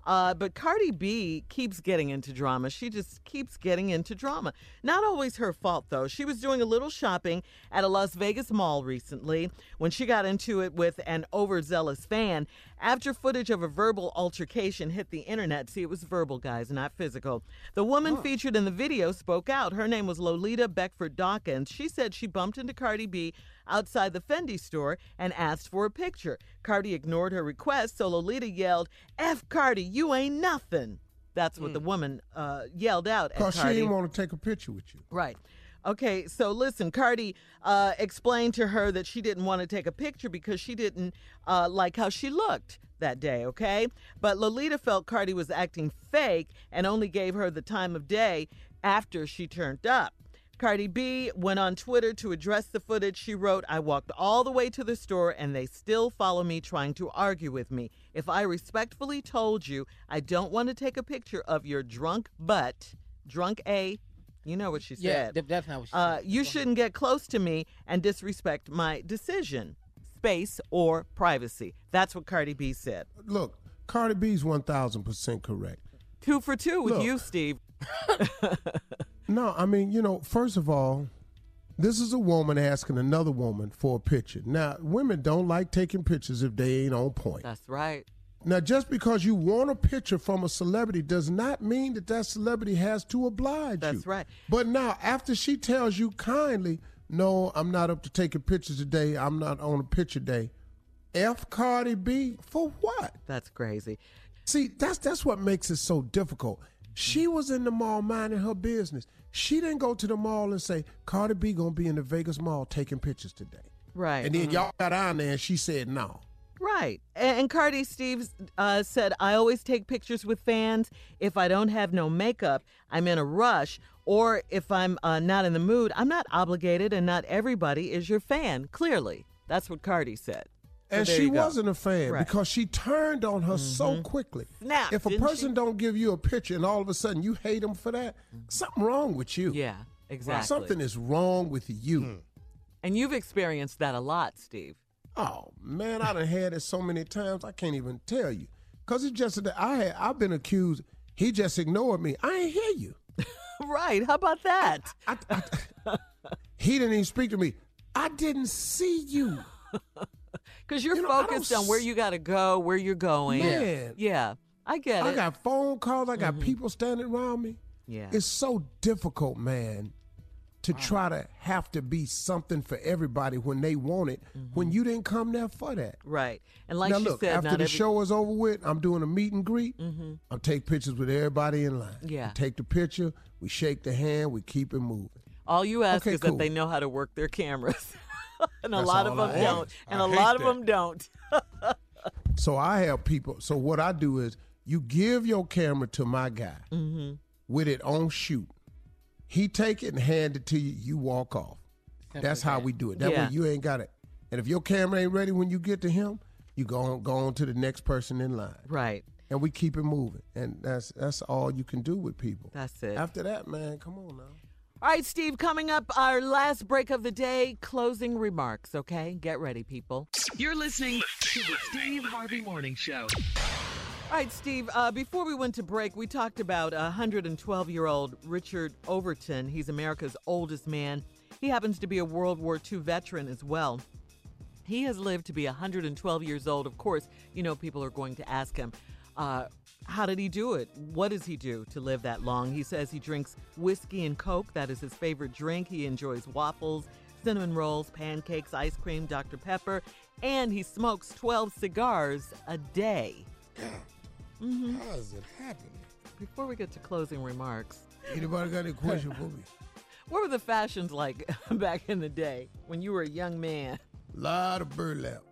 Uh, but Cardi B keeps getting into drama. She just keeps getting into drama. Not always her fault, though. She was doing a little shopping at a Las Vegas mall recently when she got into it with an overzealous fan after footage of a verbal altercation hit the internet. See, it was verbal, guys, not physical. The woman Huh. featured in the video spoke out. Her name was Lolita Beckford Dawkins. She said she bumped into Cardi B outside the Fendi store and asked for a picture. Cardi ignored her request, so Lolita yelled, F Cardi, you ain't nothing. That's what the woman uh, yelled out at Because she Cardi. didn't want to take a picture with you. Right. Okay, so listen, Cardi uh, explained to her that she didn't want to take a picture because she didn't uh, like how she looked that day, okay? But Lolita felt Cardi was acting fake and only gave her the time of day after she turned up. Cardi B went on Twitter to address the footage. She wrote, I walked all the way to the store and they still follow me trying to argue with me. If I respectfully told you I don't want to take a picture of your drunk butt, drunk A, you know what she Yeah, said. that- that's not what she uh, said. You shouldn't get close to me and disrespect my decision, space, or privacy. That's what Cardi B said. Look, Cardi B's one thousand percent correct. Two for two with Look. you, Steve. No, I mean, you know, first of all, this is a woman asking another woman for a picture. Now, women don't like taking pictures if they ain't on point. That's right. Now, just because you want a picture from a celebrity does not mean that that celebrity has to oblige you. That's right. But now, after she tells you kindly, no, I'm not up to taking pictures today, I'm not on a picture day, F Cardi B, for what? That's crazy. See, that's that's what makes it so difficult. She was in the mall minding her business. She didn't go to the mall and say, Cardi B gonna be in the Vegas Mall taking pictures today. Right. And then Mhm. y'all got on there and she said no. Right. And, and Cardi Steve uh, said, I always take pictures with fans. If I don't have no makeup, I'm in a rush. Or if I'm uh, not in the mood, I'm not obligated, and not everybody is your fan. Clearly. That's what Cardi said. So And there she you go. wasn't a fan Right. because she turned on her so Mhm. quickly. Snapped, if a didn't person she? don't give you a picture and all of a sudden you hate them for that, something wrong with you. Yeah, exactly. Something is wrong with you. And you've experienced that a lot, Steve. Oh man, I done had it so many times I can't even tell you. Cause it's just that I had I've been accused. He just ignored me. I ain't hear you. Right. How about that? I, I, I, he didn't even speak to me. I didn't see you. Because you're You know, I don't focused on where s- you got to go, where you're going. Man. Yeah. I get I it. got phone calls. I got people standing around me. Yeah. It's so difficult, man, to try to have to be something for everybody when they want it, when you didn't come there for that. Right. And like now, she look, said, after not the every- show is over with, I'm doing a meet and greet. Mhm. I'll take pictures with everybody in line. Yeah. We take the picture, we shake the hand, we keep it moving. All you ask Okay, is cool. that they know how to work their cameras. And a That's lot of all them I ask. don't. And I a hate lot of that. them don't. So I have people. So what I do is you give your camera to my guy Mhm. with it on shoot. He take it and hand it to you. You walk off. Simple That's as how that. we do it. That Yeah. way you ain't got it. And if your camera ain't ready when you get to him, you go on, go on to the next person in line. Right. And we keep it moving. And that's that's all you can do with people. That's it. After that, man, come on now. All right, Steve, coming up, our last break of the day, closing remarks, okay? Get ready, people. You're listening to the Steve Harvey Morning Show. All right, Steve, uh, before we went to break, we talked about one hundred twelve-year-old Richard Overton. He's America's oldest man. He happens to be a World War Two veteran as well. He has lived to be one hundred twelve years old. Of course, you know, people are going to ask him, uh, how did he do it? What does he do to live that long? He says he drinks whiskey and Coke. That is his favorite drink. He enjoys waffles, cinnamon rolls, pancakes, ice cream, Doctor Pepper, and he smokes twelve cigars a day. Mm-hmm. How does it happen? Before we get to closing remarks, Anybody got any question for me? what were the fashions like back in the day when you were a young man? Lot of burlap.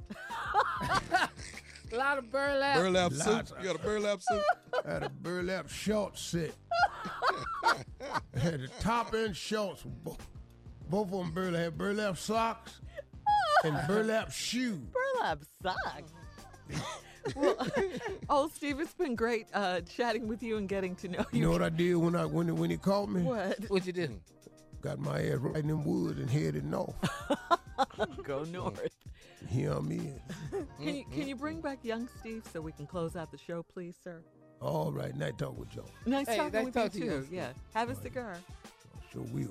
A lot of burlap. Burlap Lots suit. of- You got a burlap suit? Had a burlap short set. Had the top end shorts. Both, both of them burlap. Had burlap socks and burlap shoes. Burlap socks. Well, oh, Steve, it's been great uh, chatting with you and getting to know you. You know what I did when I when when he called me? What? What you did? Got my ass right in them woods and headed north. Go north. Here I'm in. Can you, can you bring back young Steve so we can close out the show, please, sir? All right, nice talk with y'all. Nice Hey, talking nice with talk you, to you, too. Steve. Yeah. Have a cigar. Sure will.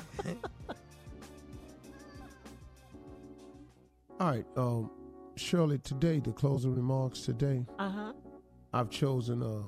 All right, um, Shirley, today, the closing remarks today, Uh-huh. I've chosen uh,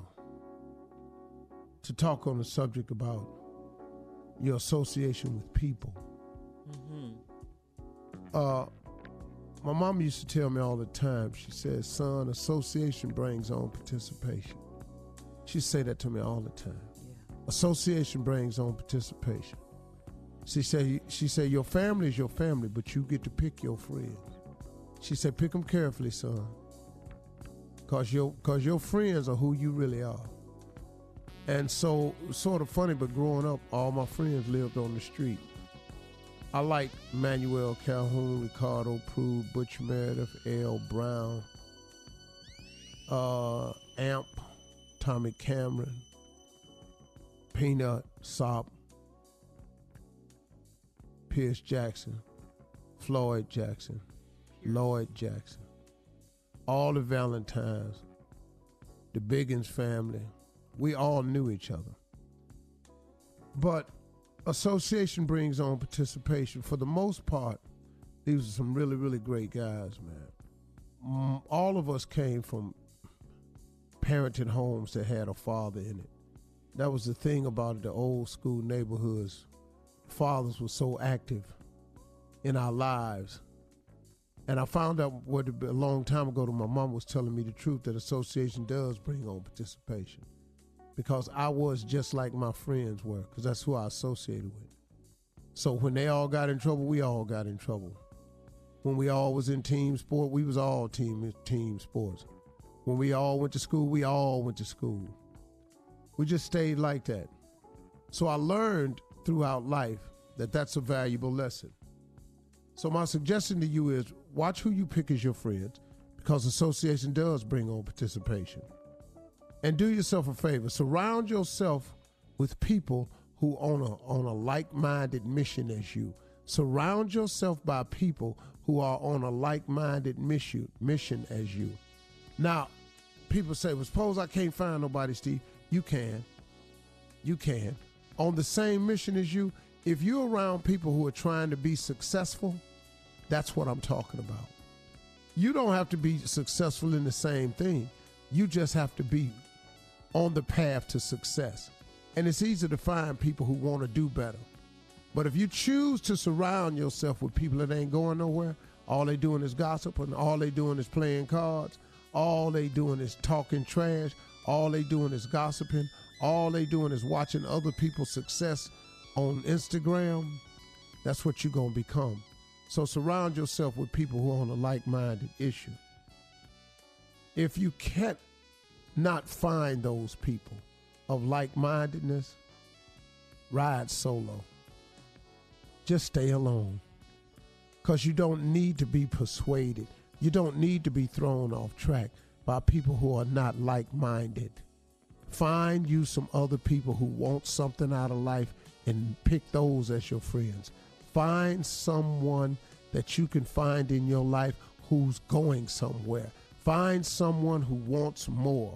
to talk on the subject about your association with people. Mm-hmm. Uh, my mom used to tell me all the time, she says, son, association brings on participation. She'd say that to me all the time. Yeah. Association brings on participation. She said, she said, your family is your family, but you get to pick your friends. She said, pick them carefully, son, because your, cause your friends are who you really are. And so, sort of funny, but growing up, all my friends lived on the street. I like Manuel Calhoun, Ricardo Prude, Butch Meredith, L. Brown, uh, Amp, Tommy Cameron, Peanut, Sop, Pierce Jackson, Floyd Jackson, Lloyd Jackson, all the Valentines, the Biggins family. We all knew each other. But association brings on participation. For the most part, these are some really, really great guys, man. Mm, all of us came from parented homes that had a father in it. That was the thing about it, the old school neighborhoods. Fathers were so active in our lives. And I found out what a long time ago that my mom was telling me the truth, that association does bring on participation. Because I was just like my friends were, because that's who I associated with. So when they all got in trouble, we all got in trouble. When we all was in team sport, we was all team team sports. When we all went to school, we all went to school. We just stayed like that. So I learned throughout life that that's a valuable lesson. So my suggestion to you is watch who you pick as your friends, because association does bring on participation. And do yourself a favor. Surround yourself with people who on a on a like-minded mission as you. Surround yourself by people who are on a like-minded mission mission as you. Now, people say, well, suppose I can't find nobody, Steve. You can. You can. On the same mission as you, if you're around people who are trying to be successful, that's what I'm talking about. You don't have to be successful in the same thing. You just have to be on the path to success. And it's easy to find people who want to do better. But if you choose to surround yourself with people that ain't going nowhere, all they doing is gossip, and all they doing is playing cards, all they doing is talking trash, all they doing is gossiping, all they doing is watching other people's success on Instagram, that's what you're going to become. So surround yourself with people who are on a like-minded issue. If you can't not find those people of like-mindedness, ride solo. Just stay alone. Because you don't need to be persuaded. You don't need to be thrown off track by people who are not like-minded. Find you some other people who want something out of life and pick those as your friends. Find someone that you can find in your life who's going somewhere. Find someone who wants more.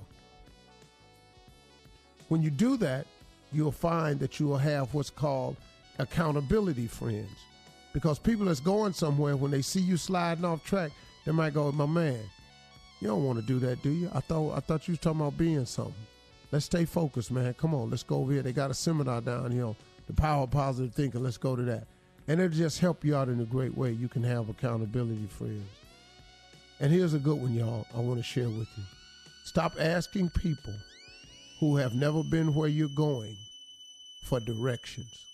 When you do that, you'll find that you will have what's called accountability friends. Because people that's going somewhere, when they see you sliding off track, they might go, my man, you don't want to do that, do you? I thought I thought you was talking about being something. Let's stay focused, man. Come on, let's go over here. They got a seminar down here on the power of positive thinking. Let's go to that. And it'll just help you out in a great way. You can have accountability friends. And here's a good one, y'all, I want to share with you. Stop asking people who have never been where you're going for directions.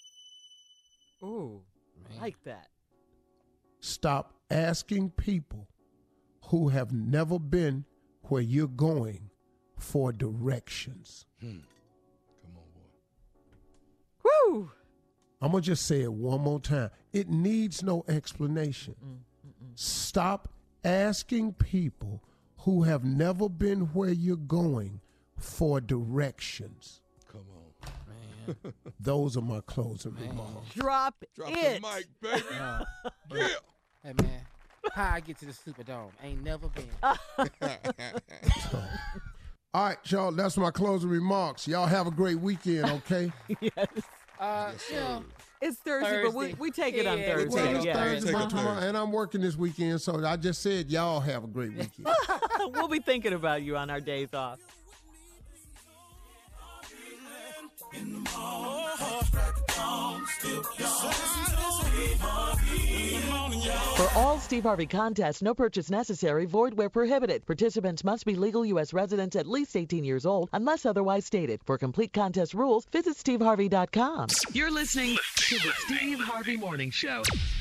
Ooh, I like that. Stop asking people who have never been where you're going for directions. Hmm. Come on, boy. Woo! I'm going to just say it one more time. It needs no explanation. Mm-mm. Stop asking people who have never been where you're going for directions. Come on. Man. Those are my closing Man. remarks. Drop, Drop it. the mic, baby. Uh, Yeah. Hey, man. How I get to the Superdome? Ain't never been. All right, y'all, that's my closing remarks. Y'all have a great weekend, okay? Yes. Uh, Yes, you know, sir. It's Thursday, but we, we take it on Yeah, we Thursday. Well, it's yeah. Thursday, Take but it tomorrow- Thursday. and I'm working this weekend, so I just said y'all have a great weekend. We'll be thinking about you on our days off. For all Steve Harvey contests, no purchase necessary, void where prohibited. Participants must be legal U S residents at least eighteen years old unless otherwise stated. For complete contest rules, visit steve harvey dot com. You're listening to the Steve Harvey Morning Show.